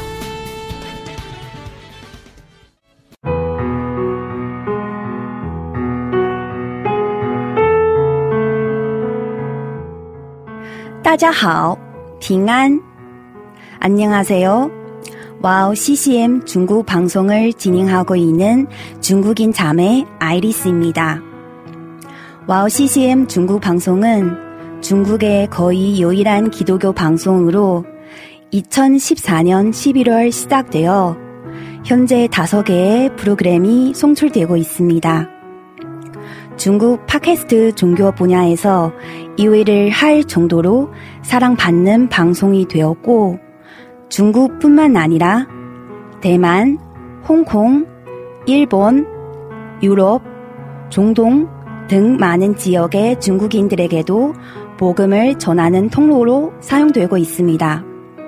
다자하오, 빙안. 안녕하세요. 와우 CCM 중국 방송을 진행하고 있는 중국인 자매 아이리스입니다. 와우 CCM 중국 방송은 중국의 거의 유일한 기독교 방송으로 2014년 11월 시작되어 현재 5개의 프로그램이 송출되고 있습니다. 중국 팟캐스트 종교 분야에서 2위를 할 정도로 사랑받는 방송이 되었고 중국뿐만 아니라 대만, 홍콩, 일본, 유럽, 중동 등 많은 지역의 중국인들에게도 복음을 전하는 통로로 사용되고 있습니다.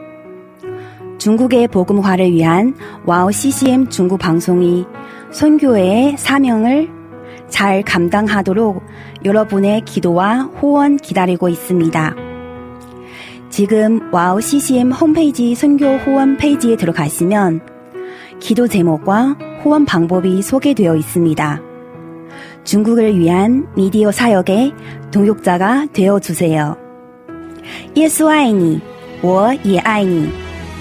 중국의 복음화를 위한 와우 CCM 중국 방송이 선교회의 사명을 잘 감당하도록 여러분의 기도와 후원 기다리고 있습니다. 지금 와우 CCM 홈페이지 선교 후원 페이지에 들어가시면 기도 제목과 후원 방법이 소개되어 있습니다. 중국을 위한 미디어 사역의 동역자가 되어주세요. 예수爱你,我也爱你.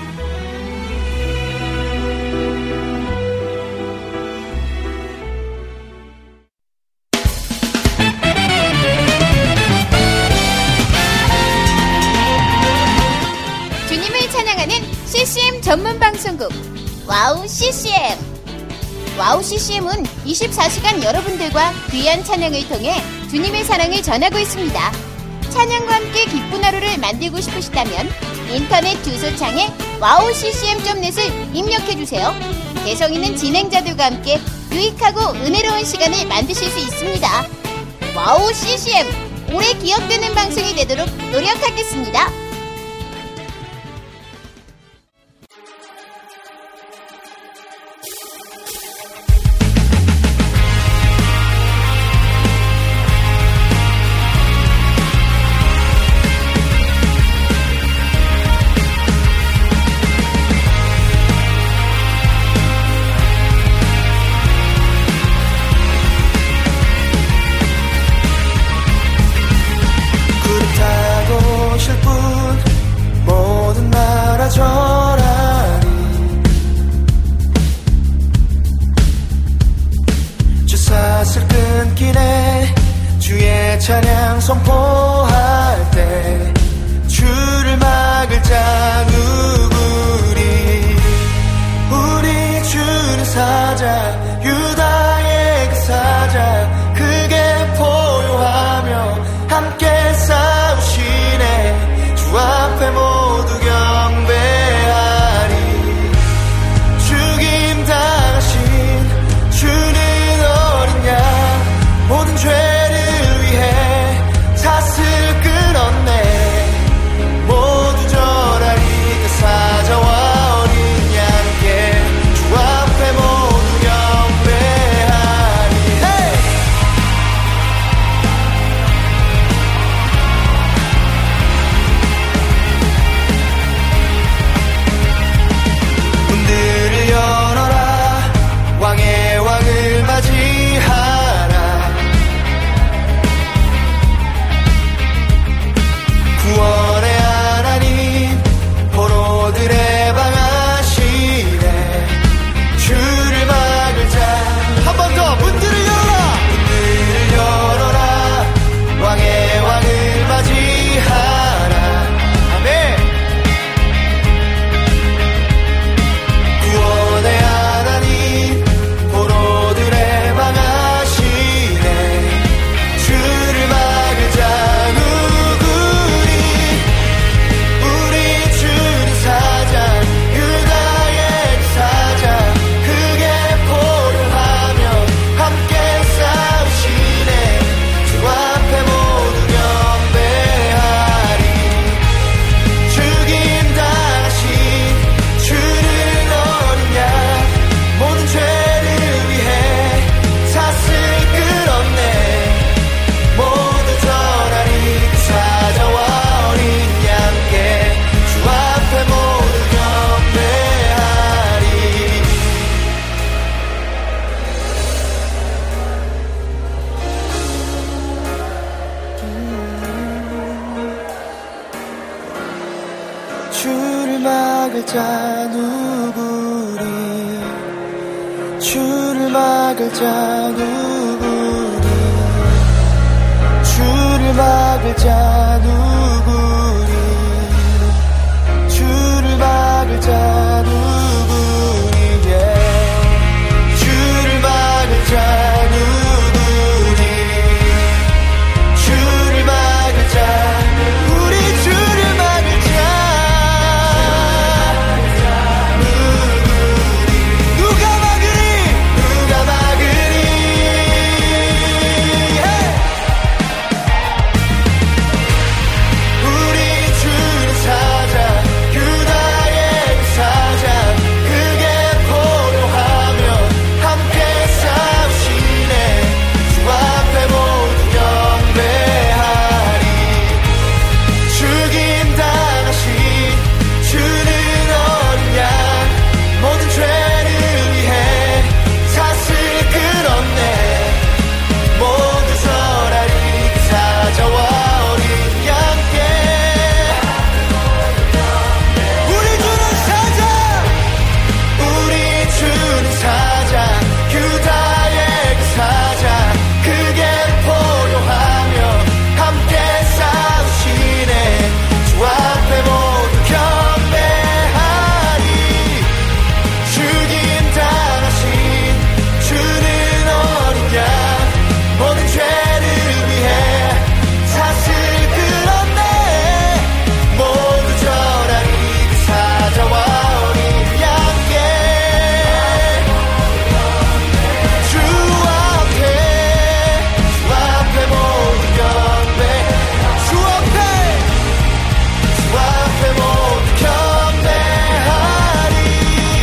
CCM 전문 방송국 와우 CCM. 와우 CCM은 24시간 여러분들과 귀한 찬양을 통해 주님의 사랑을 전하고 있습니다. 찬양과 함께 기쁜 하루를 만들고 싶으시다면 인터넷 주소창에 wowccm.net을 입력해주세요. 개성 있는 진행자들과 함께 유익하고 은혜로운 시간을 만드실 수 있습니다. 와우 CCM, 오래 기억되는 방송이 되도록 노력하겠습니다. 막을 자 누구리 주를 막을 자 누구리 주를 막을 자 누구리 주를 막을 자 누구리 주를 막을 자 누구리 주를 막을 자 우리 주를 막을 자 누가 막으리 누가 막으리 우리 주를 사자 유다의 그 사자 그게 포로하며 함께 싸우시네 주 앞에 모두 경배하리 죽임 당하신 주는 어린 양 모든 죄를 위해 삿을 끊었네 모두 설하리 그 사자와 어린 양께 우리 주는 사자 우리 주는 사자 유다의 그 사자 그게 포효하며 함께 싸우시네 주 앞에 모두 경배하리 죽임 당하신 주는 어린 양 모든 죄를 위해 삿을 끊었네 모두 절하리 그 사자와 어린 양께 주 앞에 모두 경배 주 앞에 모두 경배하리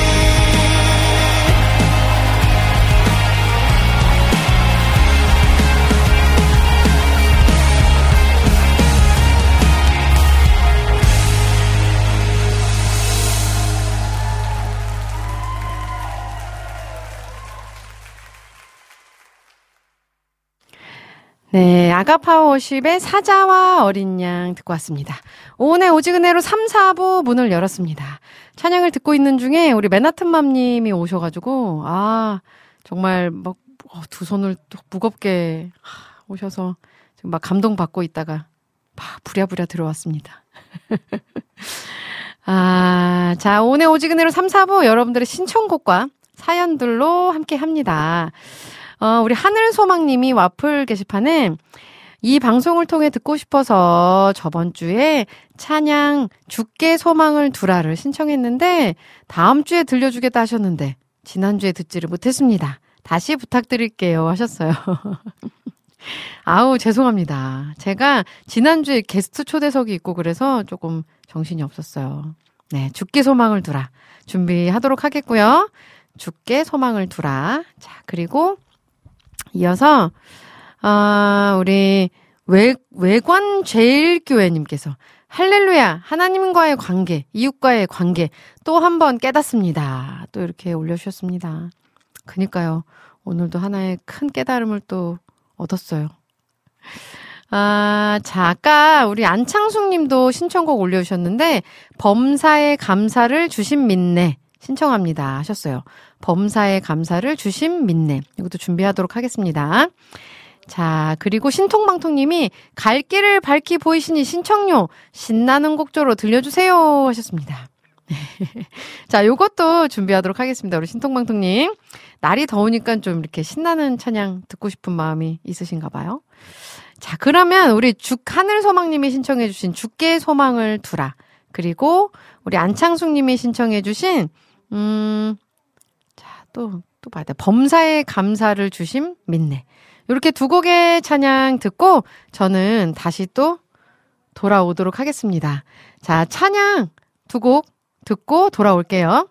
네, 아가파워십의 사자와 어린 양 듣고 왔습니다. 오늘 오지근해로 3, 4부 문을 열었습니다. 찬양을 듣고 있는 중에 우리 맨하튼맘님이 오셔가지고 정말 막 두 손을 또 무겁게 오셔서 지금 막 감동받고 있다가 막 부랴부랴 들어왔습니다. 자, 오늘 오지근해로 3, 4부 여러분들의 신청곡과 사연들로 함께 합니다. 우리 하늘소망님이 와플 게시판에 이 방송을 통해 듣고 싶어서 저번 주에 찬양 주께 소망을 두라를 신청했는데 다음 주에 들려주겠다 하셨는데 지난주에 듣지를 못했습니다. 다시 부탁드릴게요 하셨어요. 아우 죄송합니다. 제가 지난주에 게스트 초대석이 있고 그래서 조금 정신이 없었어요. 네, 주께 소망을 두라 준비하도록 하겠고요. 주께 소망을 두라. 자, 그리고 이어서 우리 외관제일교회님께서 할렐루야 하나님과의 관계 이웃과의 관계 또 한 번 깨닫습니다. 또 이렇게 올려주셨습니다. 그니까요. 오늘도 하나의 큰 깨달음을 또 얻었어요. 자, 아까 우리 안창숙 님도 신청곡 올려주셨는데 범사에 감사를 주신 믿네 신청합니다 하셨어요. 범사에 감사를 주심 믿네. 이것도 준비하도록 하겠습니다. 자, 그리고 신통방통님이 갈 길을 밝히 보이시니 신청료 신나는 곡조로 들려주세요 하셨습니다. 자, 요것도 준비하도록 하겠습니다. 우리 신통방통님. 날이 더우니까 좀 이렇게 신나는 찬양 듣고 싶은 마음이 있으신가 봐요. 자, 그러면 우리 하늘소망님이 신청해주신 주께 소망을 두라. 그리고 우리 안창숙님이 신청해주신 또 봐야 돼. 범사에 감사를 주심 믿네. 이렇게 두 곡의 찬양 듣고 저는 다시 또 돌아오도록 하겠습니다. 자, 찬양 두 곡 듣고 돌아올게요.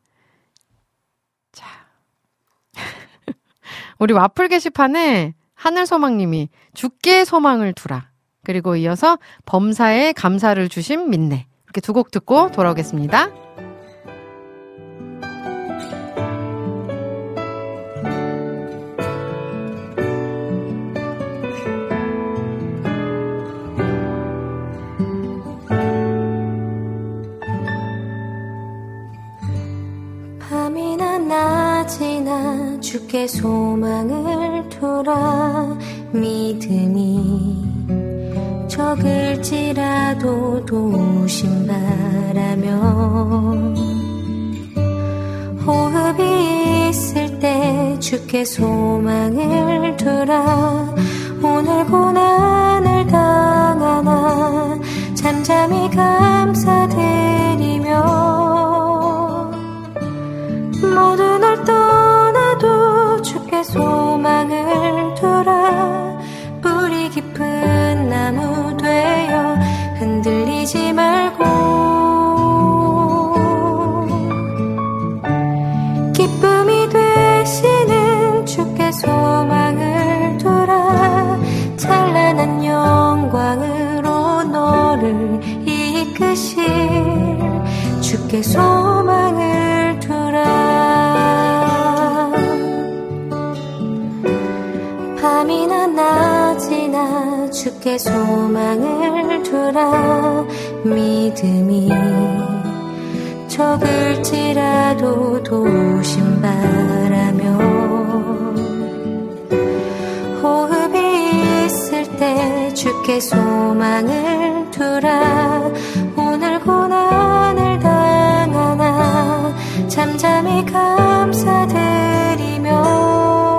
자, 우리 와플 게시판에 하늘소망님이 주께 소망을 두라. 그리고 이어서 범사에 감사를 주심 믿네. 이렇게 두 곡 듣고 돌아오겠습니다. 지나 주께 소망을 두라. 믿음이 적을지라도 도우심 바라며 호흡이 있을 때 주께 소망을 두라. 오늘 고난을 당하나 잠잠히 감사드리며 모든 걸 떠나도 주께 소망을 두라. 뿌리 깊은 나무 되어 흔들리지 말고 기쁨이 되시는 주께 소망을 두라. 찬란한 영광으로 너를 이끄실 주께 소망을 두라. 밤이나 낮이나 주께 소망을 두라. 믿음이 적을지라도 도우심 바라며 호흡이 있을 때 주께 소망을 두라. 오늘 고난을 당하나 잠잠히 감사드리며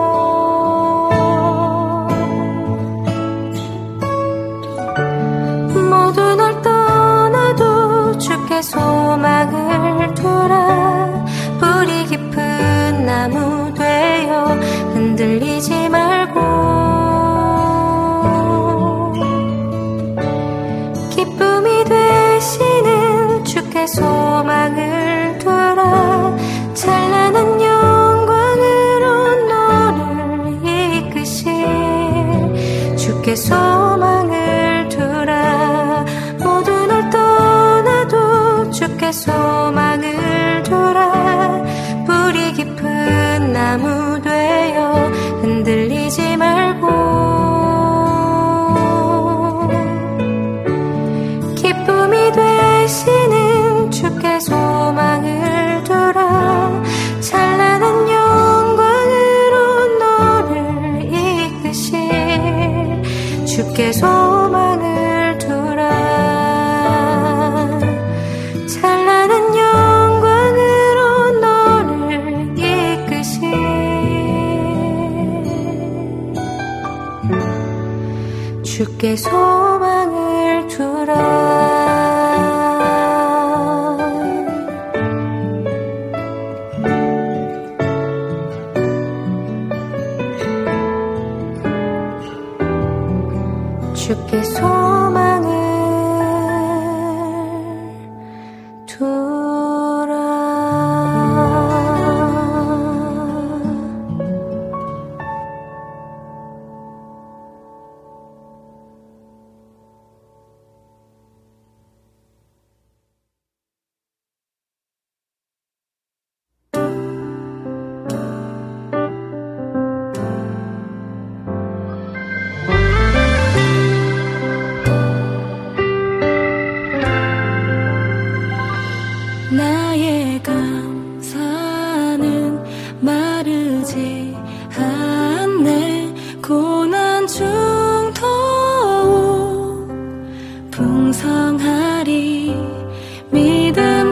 모든 걸 떠나도 주께 소망을 두라. 뿌리 깊은 나무 되어 흔들리지 말고 기쁨이 되시는 주께 소망을 두라. 찬란한 영광으로 너를 이끄실 주께 소망을 두라. 모든 걸 떠나도 주께 소망을 두라. 뿌리 깊은 나무 되어 흔들리지 말고 기쁨이 되시는 주께 소망을 두라. 찬란한 영광으로 너를 이끄실 주께 소망을 두라. 찬란한 영광으로 너를 이끄실 주께 소망을 두라. 주께 소망을 두라. 나의 감사는 마르지 않네. 고난 중 더욱 풍성하리. 믿음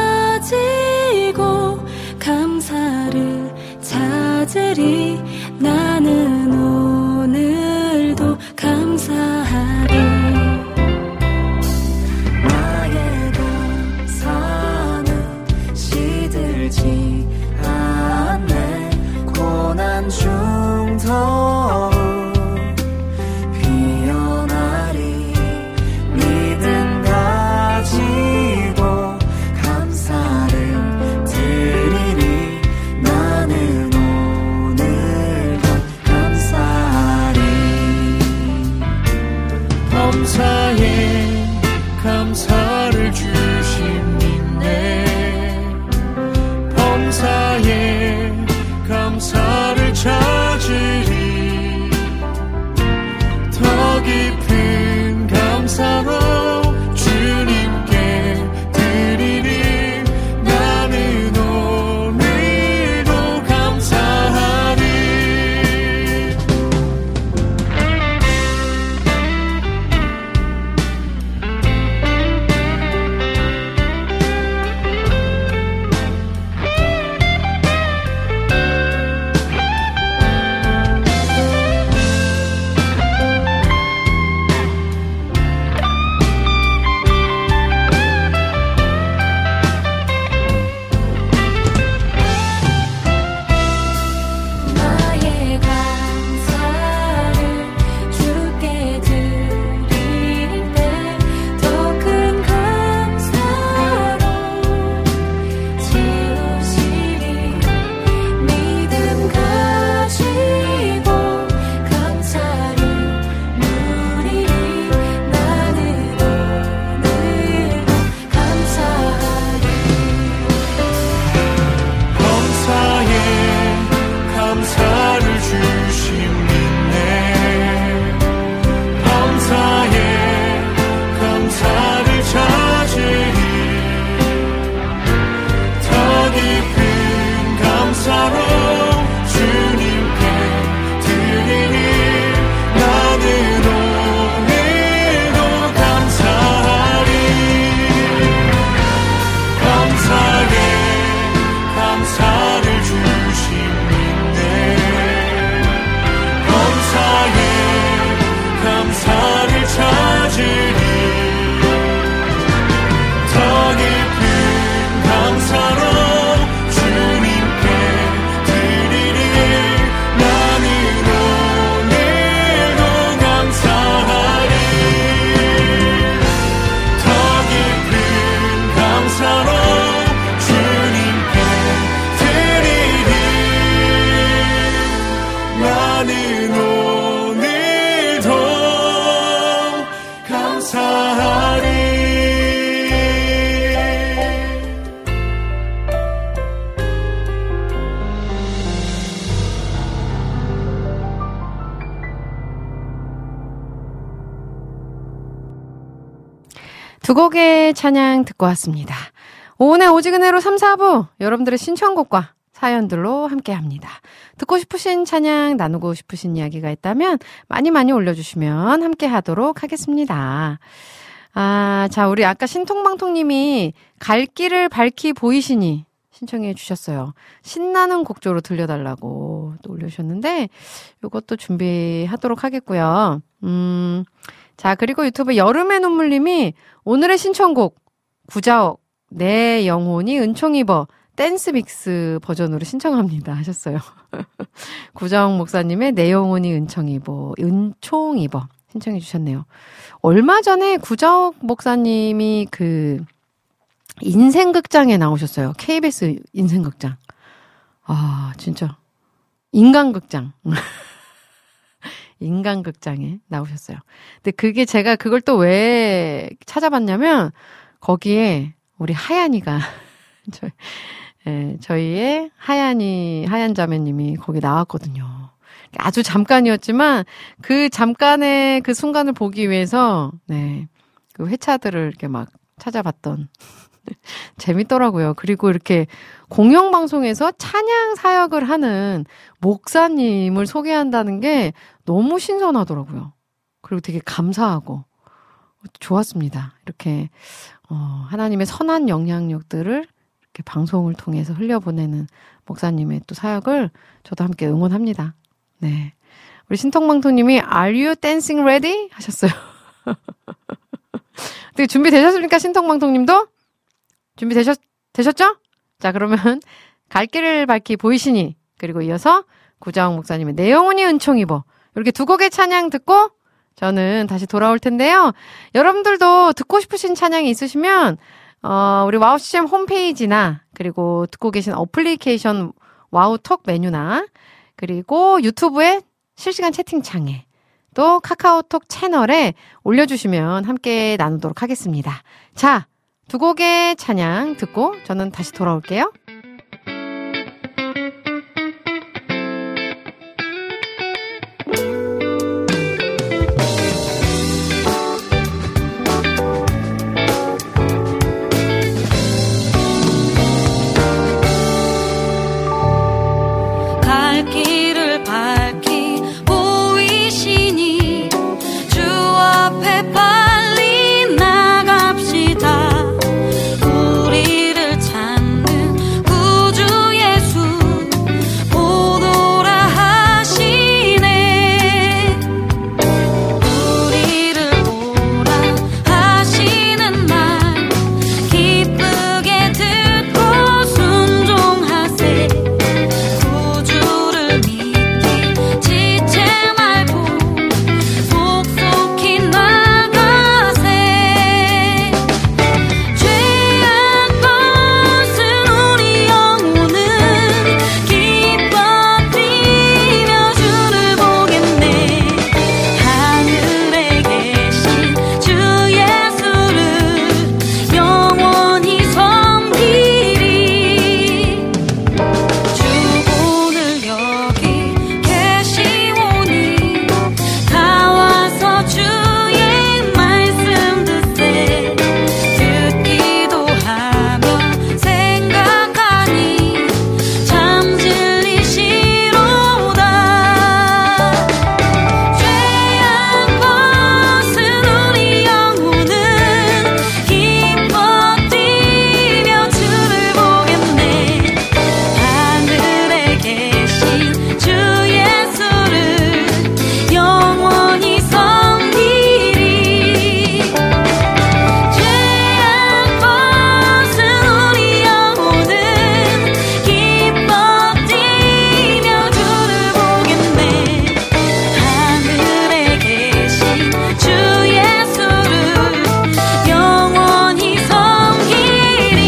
가지고 감사를 찾으리. 나는 오늘도 감사하리. 들지 않네. 고난 중 더욱 피어나리. 믿음 가지고 감사를 드리리. 나는 오늘도 감사하리. 범사에 감사를 주십니네. 범사에 감사를 찾으리. 두 곡의 찬양 듣고 왔습니다. 오은의 오지근해로 3, 4부 여러분들의 신청곡과 사연들로 함께합니다. 듣고 싶으신 찬양, 나누고 싶으신 이야기가 있다면 많이 많이 올려주시면 함께하도록 하겠습니다. 자, 우리 아까 신통방통님이 갈 길을 밝히 보이시니 신청해 주셨어요. 신나는 곡조로 들려달라고 또 올려주셨는데 이것도 준비하도록 하겠고요. 자, 그리고 유튜브 여름의 눈물님이 오늘의 신청곡 구자옥 내 영혼이 은총 입어 댄스 믹스 버전으로 신청합니다 하셨어요. 구자옥 목사님의 내 영혼이 은총 입어 신청해 주셨네요. 얼마 전에 구자옥 목사님이 그 인생극장에 나오셨어요. KBS 인생극장. 진짜 인간극장. 인간극장에 나오셨어요. 근데 그게 제가 그걸 또 왜 찾아봤냐면 거기에 우리 하얀이가 저희의 하얀 자매님이 거기 나왔거든요. 아주 잠깐이었지만 그 잠깐의 그 순간을 보기 위해서 그 회차들을 이렇게 막 찾아봤던 재밌더라고요. 그리고 이렇게 공영방송에서 찬양 사역을 하는 목사님을 소개한다는 게 너무 신선하더라고요. 그리고 되게 감사하고 좋았습니다. 이렇게 하나님의 선한 영향력들을 이렇게 방송을 통해서 흘려보내는 목사님의 또 사역을 저도 함께 응원합니다. 네, 우리 신통방통님이 Are you dancing ready? 하셨어요. 되게 준비되셨습니까? 신통방통님도? 준비되셨죠? 자, 그러면 갈 길을 밝히 보이시니 그리고 이어서 구자옥 목사님의 내 영혼이 은총 입어 이렇게 두 곡의 찬양 듣고 저는 다시 돌아올 텐데요. 여러분들도 듣고 싶으신 찬양이 있으시면 우리 와우 CCM 홈페이지나 그리고 듣고 계신 어플리케이션 와우톡 메뉴나 그리고 유튜브의 실시간 채팅창에 또 카카오톡 채널에 올려주시면 함께 나누도록 하겠습니다. 자, 두 곡의 찬양 듣고 저는 다시 돌아올게요. 갈 길을 밝히 보이시니 주 앞에 빨리 나갑시다. 우리를 찾는 구주 예수 오노라 하시네. 우리를 오라 하시는 말 기쁘게 듣고 순종하세. 구주를 믿기 지체 말고 속속히 나가세. 죄악 벗은 우리 영혼은 기뻐 뛰며 주를 보겠네. 하늘에 계신 주 예수를 영원히 섬기리. 주 오늘 여기 계시오니 다 와서 주의 말씀 듣세. 듣기도 하며 생각하니 참 진리시로다. 죄악 벗은 우리 영혼은 기뻐 뛰며 주를 보겠네. 하늘에 계신 주 예수를 영원히 섬기리. 죄악 벗은 우리 영혼은 기뻐 뛰며 주를 보겠네. 하늘에 계신 주 예수를 영원히 섬기리.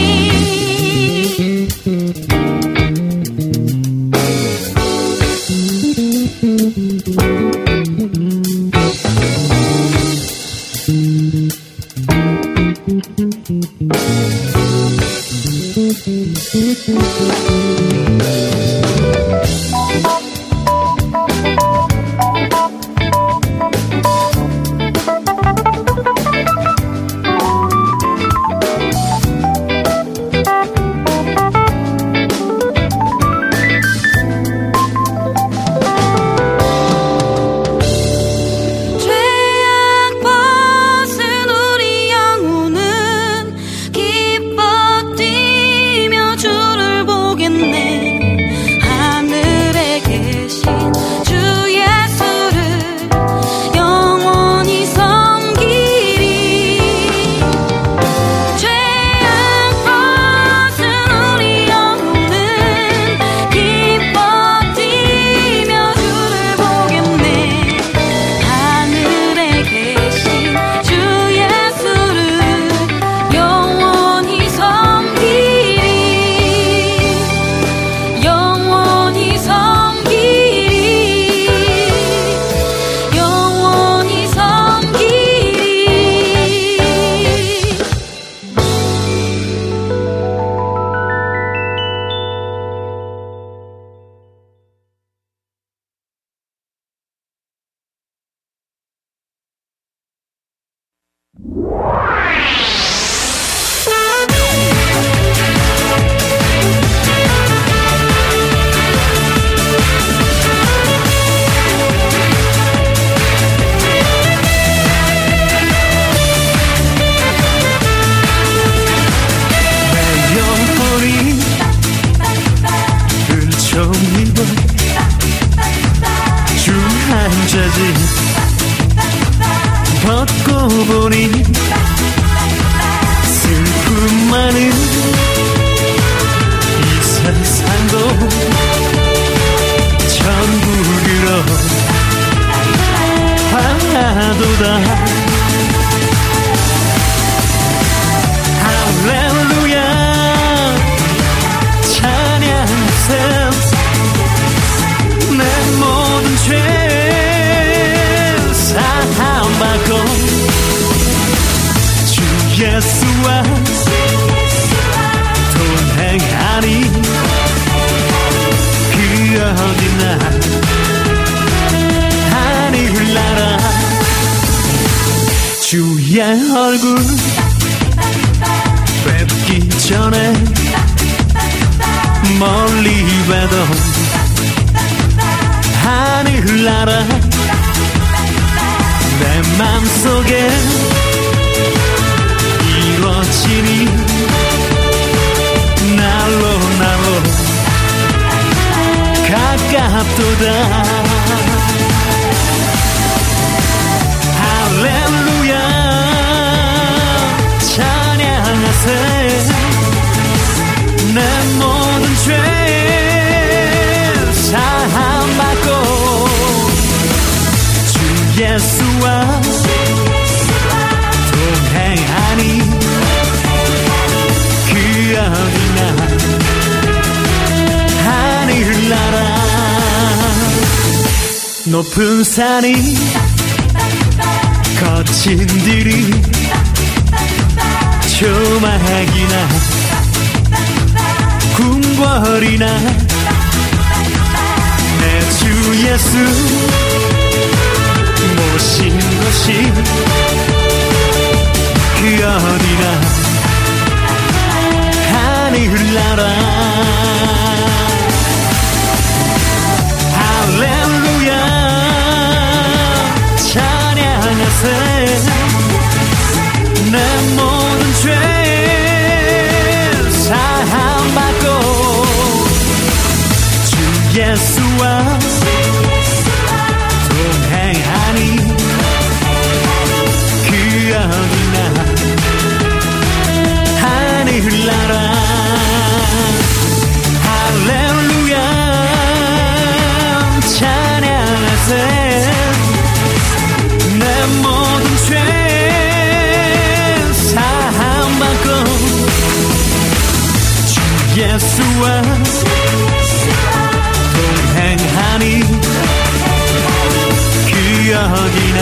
봐도 하늘 날아 내 맘속에 이루어지니 날로 가깝도다 할렐루야 찬양하세 내 모든 죄 사함받고 주 예수와 동행하니 그 어디나 하늘나라 높은 산이 거친 들이 조막이나 궁궐이나 내 주 예수 모신 것이 그 어디나 하늘나라 할렐루야 찬양하세 내 모든 죄 사함받고 주 예수와 동행하니 그 어디나 하늘나라 할렐루야 찬양하세 내 모든 죄 사함받고 주 예수와 동행하니 그 어디나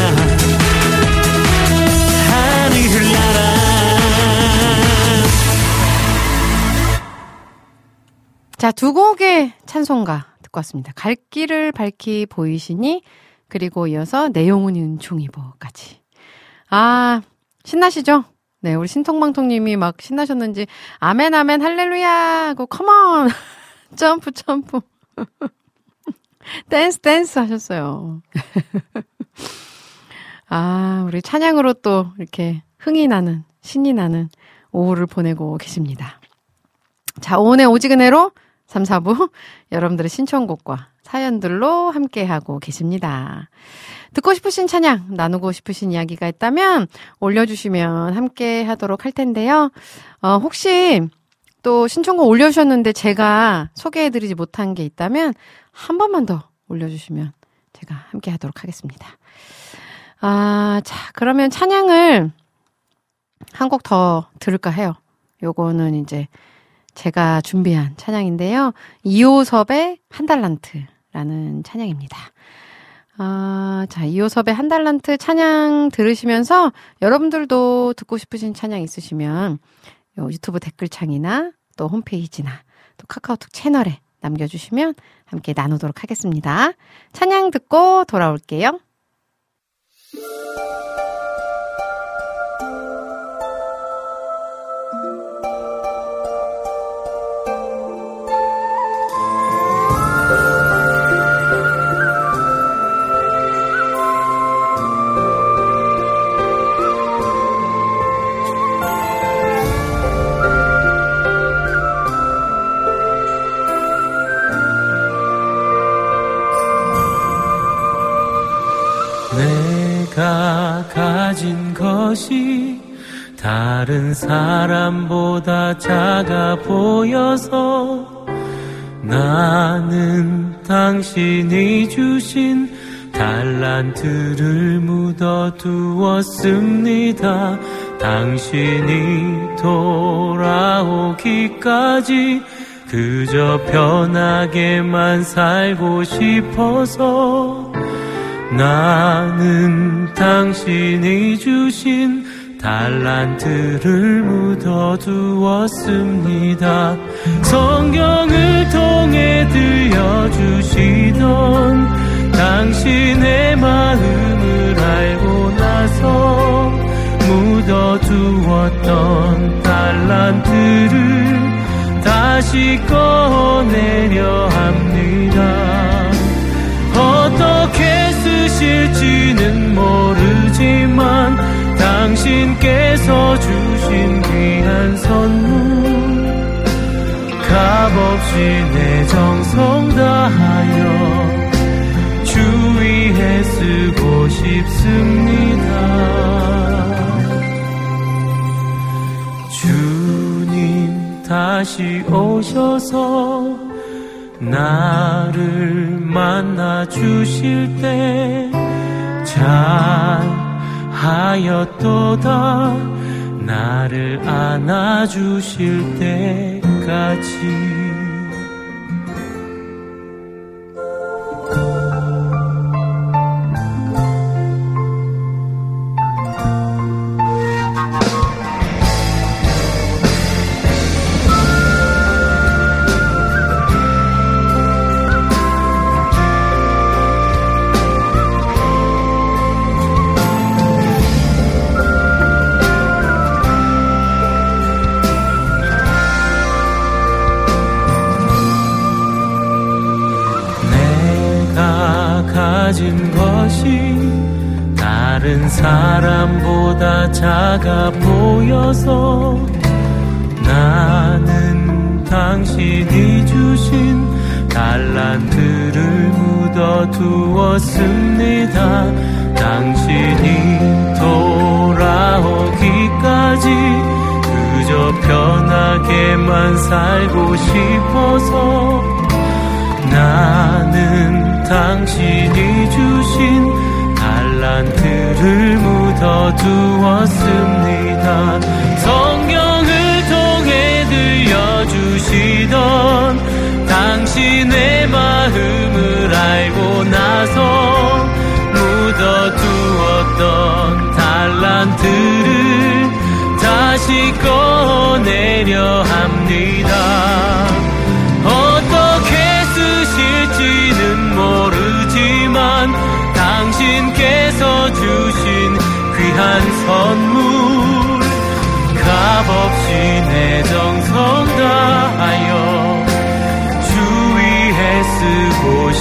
하늘나라 자, 두 곡의 찬송가 듣고 왔습니다. 갈 길을 밝히 보이시니 그리고 이어서 내용은 은총이보까지. 아, 신나시죠? 네, 우리 신통방통님이 막 신나셨는지 아멘 아멘 할렐루야 하고 컴온 점프 댄스 하셨어요. 아, 우리 찬양으로 또 이렇게 흥이 나는 신이 나는 오후를 보내고 계십니다. 자, 오은의 오지근해로 3, 4부 여러분들의 신청곡과 사연들로 함께하고 계십니다. 듣고 싶으신 찬양, 나누고 싶으신 이야기가 있다면 올려주시면 함께하도록 할 텐데요. 혹시 또 신청곡 올려주셨는데 제가 소개해드리지 못한 게 있다면 한 번만 더 올려주시면 제가 함께하도록 하겠습니다. 자, 그러면 찬양을 한 곡 더 들을까 해요. 요거는 이제 제가 준비한 찬양인데요. 이호섭의 한 달란트라는 찬양입니다. 자, 이호섭의 한 달란트 찬양 들으시면서 여러분들도 듣고 싶으신 찬양 있으시면 요 유튜브 댓글창이나 또 홈페이지나 또 카카오톡 채널에 남겨주시면 함께 나누도록 하겠습니다. 찬양 듣고 돌아올게요. 내가 가진 것이 다른 사람보다 작아 보여서 나는 당신이 주신 달란트를 묻어두었습니다. 당신이 돌아오기까지 그저 편하게만 살고 싶어서 나는 당신이 주신 달란트를 묻어두었습니다. 성경을 통해 들려주시던 당신의 마음을 알고 나서 묻어두었던 달란트를 다시 꺼내려 계실지는 모르지만 당신께서 주신 귀한 선물 값없이 내 정성 다하여 주 위에 쓰고 싶습니다. 주님 다시 오셔서 나를 만나 주실 때 잘하였도다 나를 안아 주실 때까지 가진 것이 다른 사람보다 작아 보여서 나는 당신이 주신 달란트를 묻어두었습니다. 당신이 돌아오기까지 그저 편하게만 살고 싶어서 나는 당신이 주신 달란트를 묻어두었습니다. 성경을 통해 들려주시던 당신의 마음을 알고 나서 묻어두었던 달란트를 다시 꺼내려 합니다. 어떻게 쓰실지는 모르지만 당신께서 주신 귀한 선물 값없이 내 정성 다하여 주 위에 쓰고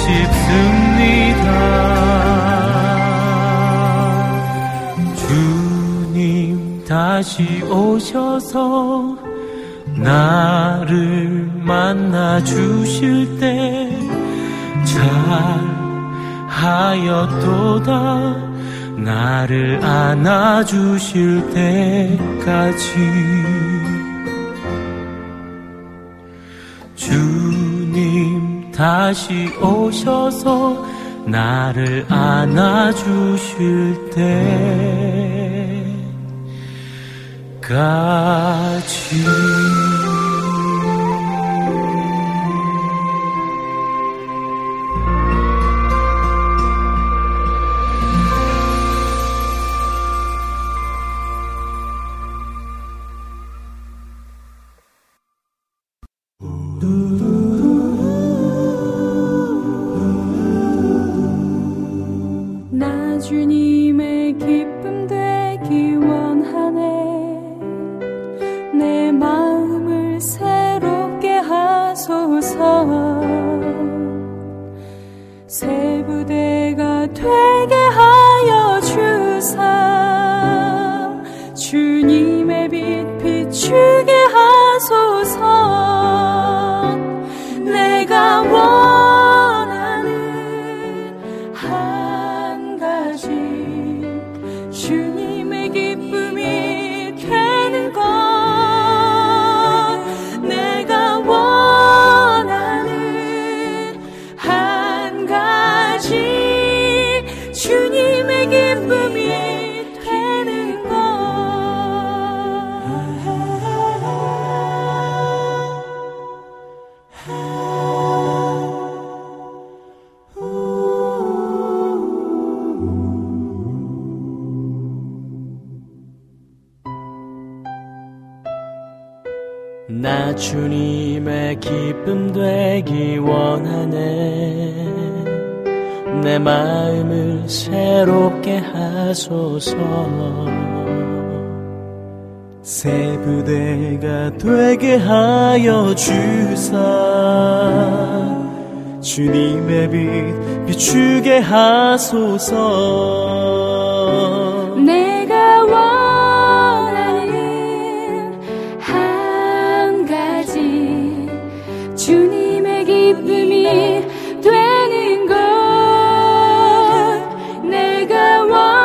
싶습니다. 주님 다시 오셔서 나를 만나 주실 때 잘하였도다 나를 안아 주실 때까지 주님 다시 오셔서 나를 안아 주실 때까지 나 주님의 기쁨 되기 원하네. 내 마음을 새롭게 하소서. 새 부대가 되게 하여 주사. 주님의 빛 비추게 하소서. 내가 원하는 한 가지 주님의 기쁨이 되는 것. 내가 원하는 한 가지 주님의 기쁨이 되는 것. 나 주님의 기쁨 되기 원하네. 내 마음을 새롭게 하소서. 새 부대가 되게 하여 주사. 주님의 빛 비추게 하소서. 내가 원하는 한 가지 주님의 기쁨이 되는 것. 내가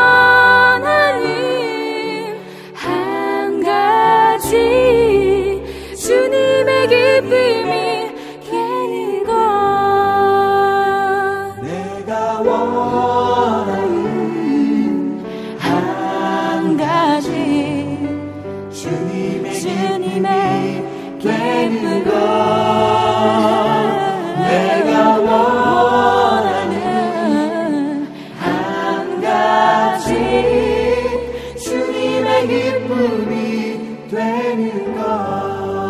원하는 한 가지 주님의 기쁨이 되는 것. 내가 원하는 한 가지 주님의 되는 것. 내가 원하는 한 가지 주님의 기쁨이 되는 것.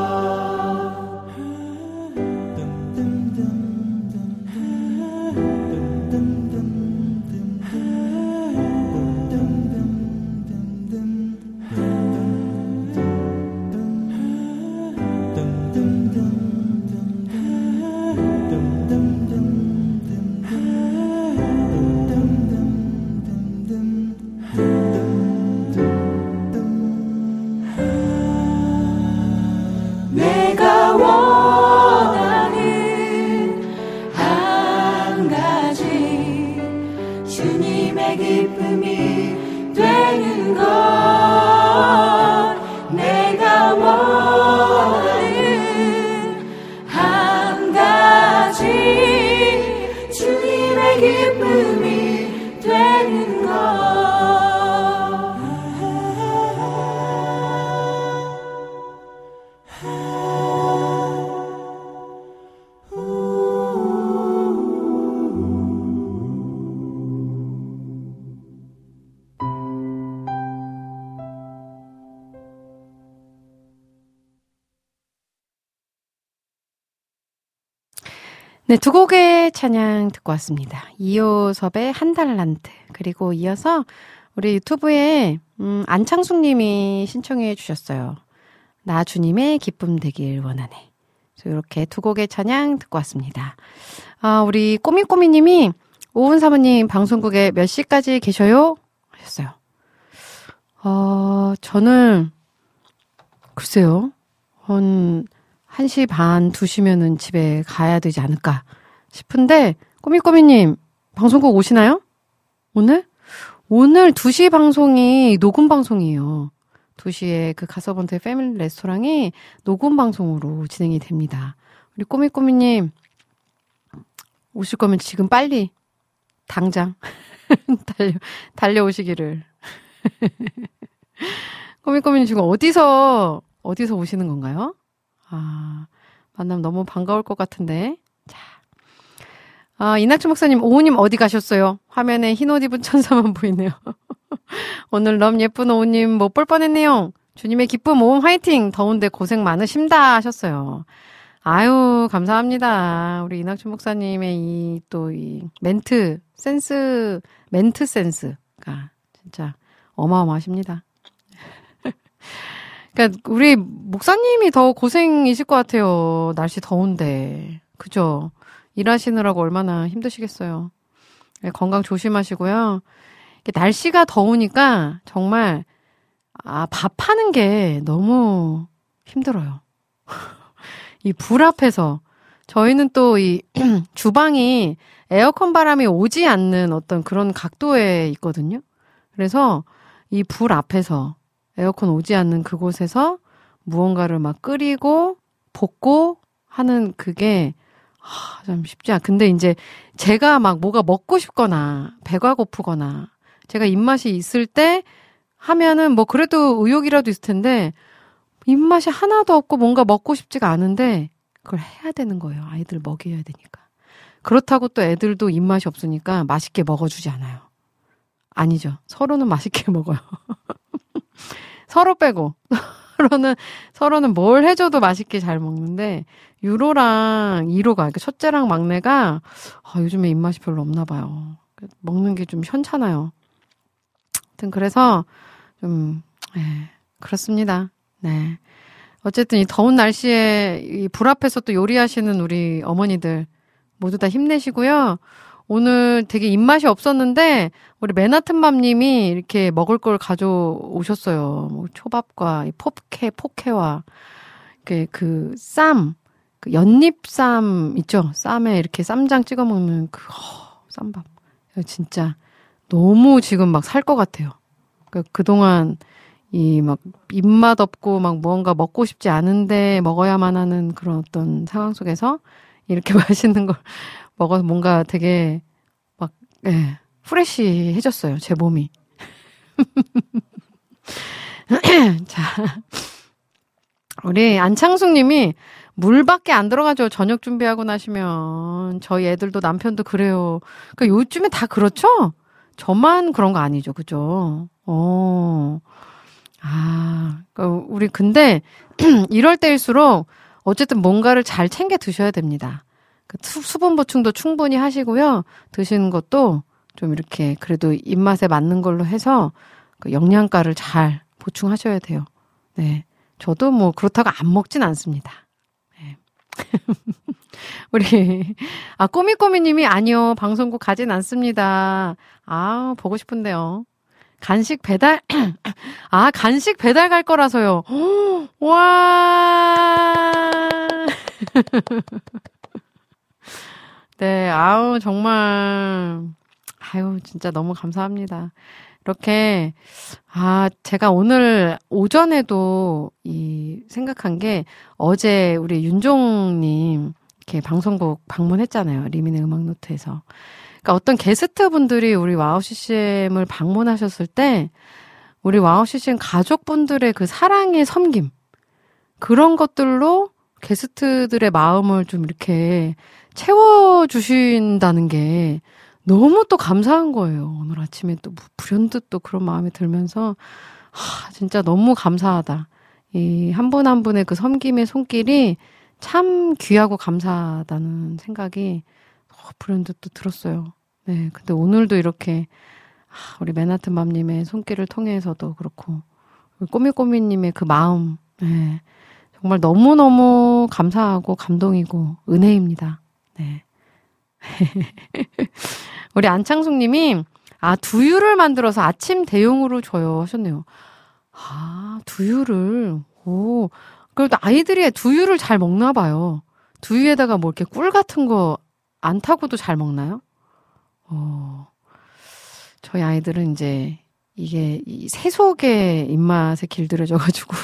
내가 원하는 한 가지 주님의 기쁨이 되는 것. 내가 원하는 한 가지 주님의 기쁨이 되는 것. 네, 두 곡의 찬양 듣고 왔습니다. 이효섭의 한 달란트, 그리고 이어서 우리 유튜브에 안창숙 님이 신청해 주셨어요. 나 주님의 기쁨 되길 원하네. 그래서 이렇게 두 곡의 찬양 듣고 왔습니다. 아, 우리 꼬미꼬미 님이 오은 사모님 방송국에 몇 시까지 계셔요? 하셨어요. 저는 글쎄요. 한 1시 반, 2시면은 집에 가야 되지 않을까 싶은데, 꼬미꼬미님, 방송국 오시나요? 오늘? 오늘 2시 방송이 녹음 방송이에요. 2시에 그 가서번트 패밀리 레스토랑이 녹음 방송으로 진행이 됩니다. 우리 꼬미꼬미님, 오실 거면 지금 빨리, 당장, 달려오시기를. 꼬미꼬미님 지금 어디서 오시는 건가요? 아, 만나면 너무 반가울 것 같은데. 자. 이낙준 목사님, 오우님 어디 가셨어요? 화면에 흰 옷 입은 천사만 보이네요. 오늘 너무 예쁜 오우님 못 볼 뻔했네요. 주님의 기쁨, 오음 화이팅! 더운데 고생 많으십니다. 하셨어요. 아유, 감사합니다. 우리 이낙준 목사님의 이 멘트 센스가 진짜 어마어마하십니다. 그러니까 우리 목사님이 더 고생이실 것 같아요. 날씨 더운데. 그죠? 일하시느라고 얼마나 힘드시겠어요. 건강 조심하시고요. 날씨가 더우니까 정말 밥하는 게 너무 힘들어요. 이 불 앞에서 저희는 또 이 주방이 에어컨 바람이 오지 않는 어떤 그런 각도에 있거든요. 그래서 이 불 앞에서 에어컨 오지 않는 그곳에서 무언가를 막 끓이고 볶고 하는 그게 좀 쉽지 않아. 근데 이제 제가 막 뭐가 먹고 싶거나 배가 고프거나 제가 입맛이 있을 때 하면은 뭐 그래도 의욕이라도 있을 텐데 입맛이 하나도 없고 뭔가 먹고 싶지가 않은데 그걸 해야 되는 거예요. 아이들 먹여야 되니까. 그렇다고 또 애들도 입맛이 없으니까 맛있게 먹어주지 않아요. 아니죠. 서로는 맛있게 먹어요. 서로 빼고 서로는 뭘 해줘도 맛있게 잘 먹는데 유로랑 이로가 그러니까 첫째랑 막내가 요즘에 입맛이 별로 없나 봐요. 먹는 게 좀 현찮아요. 하여튼 그래서 좀 그렇습니다. 네. 어쨌든 이 더운 날씨에 이 불 앞에서 또 요리하시는 우리 어머니들 모두 다 힘내시고요. 오늘 되게 입맛이 없었는데 우리 맨하튼맘님이 이렇게 먹을 걸 가져오셨어요. 뭐 초밥과 포케와 그 쌈, 그 연잎쌈 있죠? 쌈에 이렇게 쌈장 찍어 먹는 그 쌈밥. 진짜 너무 지금 막 살 것 같아요. 그동안 이 막 입맛 없고 막 뭔가 먹고 싶지 않은데 먹어야만 하는 그런 어떤 상황 속에서 이렇게 맛있는 걸 먹어서 뭔가 되게 막 프레시해졌어요. 제 몸이. 자, 우리 안창숙님이 물밖에 안 들어가죠. 저녁 준비하고 나시면. 저희 애들도 남편도 그래요. 그러니까 요즘에 다 그렇죠? 저만 그런 거 아니죠. 그죠? 그러니까 우리 근데 이럴 때일수록 어쨌든 뭔가를 잘 챙겨 드셔야 됩니다. 그 수분 보충도 충분히 하시고요. 드시는 것도 좀 이렇게 그래도 입맛에 맞는 걸로 해서 그 영양가를 잘 보충하셔야 돼요. 네. 저도 뭐 그렇다고 안 먹진 않습니다. 네. 우리 꼬미꼬미님이 아니요. 방송국 가진 않습니다. 보고 싶은데요. 간식 배달 간식 배달 갈 거라서요. 와. 네, 정말 진짜 너무 감사합니다. 이렇게 제가 오늘 오전에도 생각한 게 어제 우리 윤종님 이렇게 방송국 방문했잖아요. 리민의 음악노트에서. 그러니까 어떤 게스트 분들이 우리 와우 CCM을 방문하셨을 때 우리 와우 CCM 가족분들의 그 사랑의 섬김 그런 것들로 게스트들의 마음을 좀 이렇게 채워주신다는 게 너무 또 감사한 거예요. 오늘 아침에 또 불현듯 또 그런 마음이 들면서 진짜 너무 감사하다. 이 한 분 한 분의 그 섬김의 손길이 참 귀하고 감사하다는 생각이 불현듯 또 들었어요. 네, 근데 오늘도 이렇게 우리 맨하튼맘님의 손길을 통해서도 그렇고 꼬미꼬미님의 그 마음 네, 정말 너무너무 감사하고 감동이고 은혜입니다. 네. 우리 안창숙님이 두유를 만들어서 아침 대용으로 줘요 하셨네요. 두유를 그래도 아이들이 두유를 잘 먹나 봐요. 두유에다가 뭐 이렇게 꿀 같은 거 안 타고도 잘 먹나요? 저희 아이들은 이제 이게 이 세속의 입맛에 길들여져가지고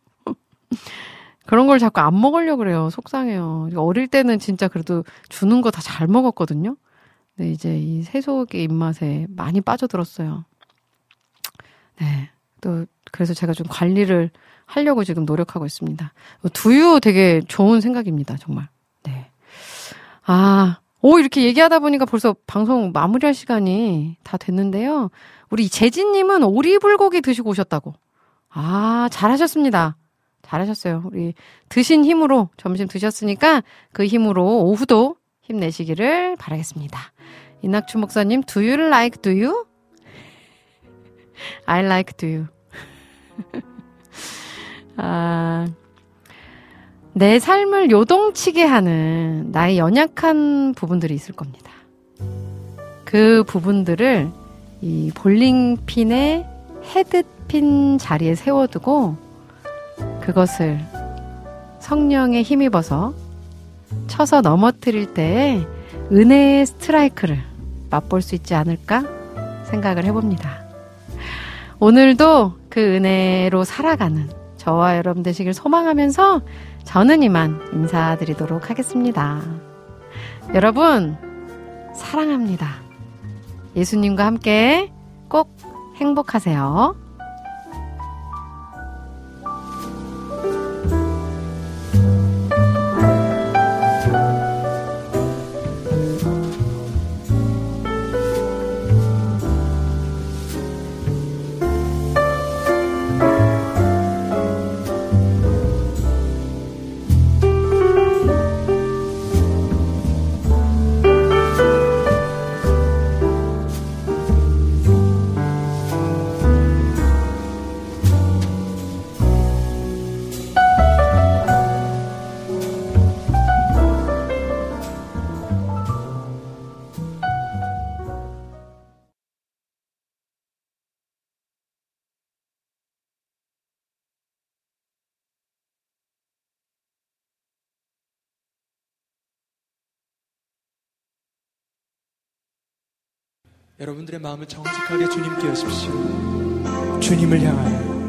그런 걸 자꾸 안 먹으려고 그래요. 속상해요. 어릴 때는 진짜 그래도 주는 거 다 잘 먹었거든요. 근데 이제 이 세속의 입맛에 많이 빠져들었어요. 네. 또 그래서 제가 좀 관리를 하려고 지금 노력하고 있습니다. 두유 되게 좋은 생각입니다. 정말. 네. 이렇게 얘기하다 보니까 벌써 방송 마무리할 시간이 다 됐는데요. 우리 재진님은 오리불고기 드시고 오셨다고. 잘하셨습니다. 잘하셨어요. 우리 드신 힘으로 점심 드셨으니까 그 힘으로 오후도 힘내시기를 바라겠습니다. 이낙춘 목사님, do you like do you? I like do you. 내 삶을 요동치게 하는 나의 연약한 부분들이 있을 겁니다. 그 부분들을 이 볼링핀의 헤드핀 자리에 세워두고 그것을 성령에 힘입어서 쳐서 넘어뜨릴 때에 은혜의 스트라이크를 맛볼 수 있지 않을까 생각을 해봅니다. 오늘도 그 은혜로 살아가는 저와 여러분 되시길 소망하면서 저는 이만 인사드리도록 하겠습니다. 여러분 사랑합니다. 예수님과 함께 꼭 행복하세요. 여러분들의 마음을 정직하게 주님께 여십시오. 주님을 향하여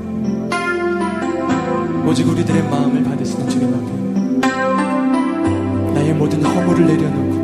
오직 우리들의 마음을 받으시는 주님 앞에 나의 모든 허물을 내려놓고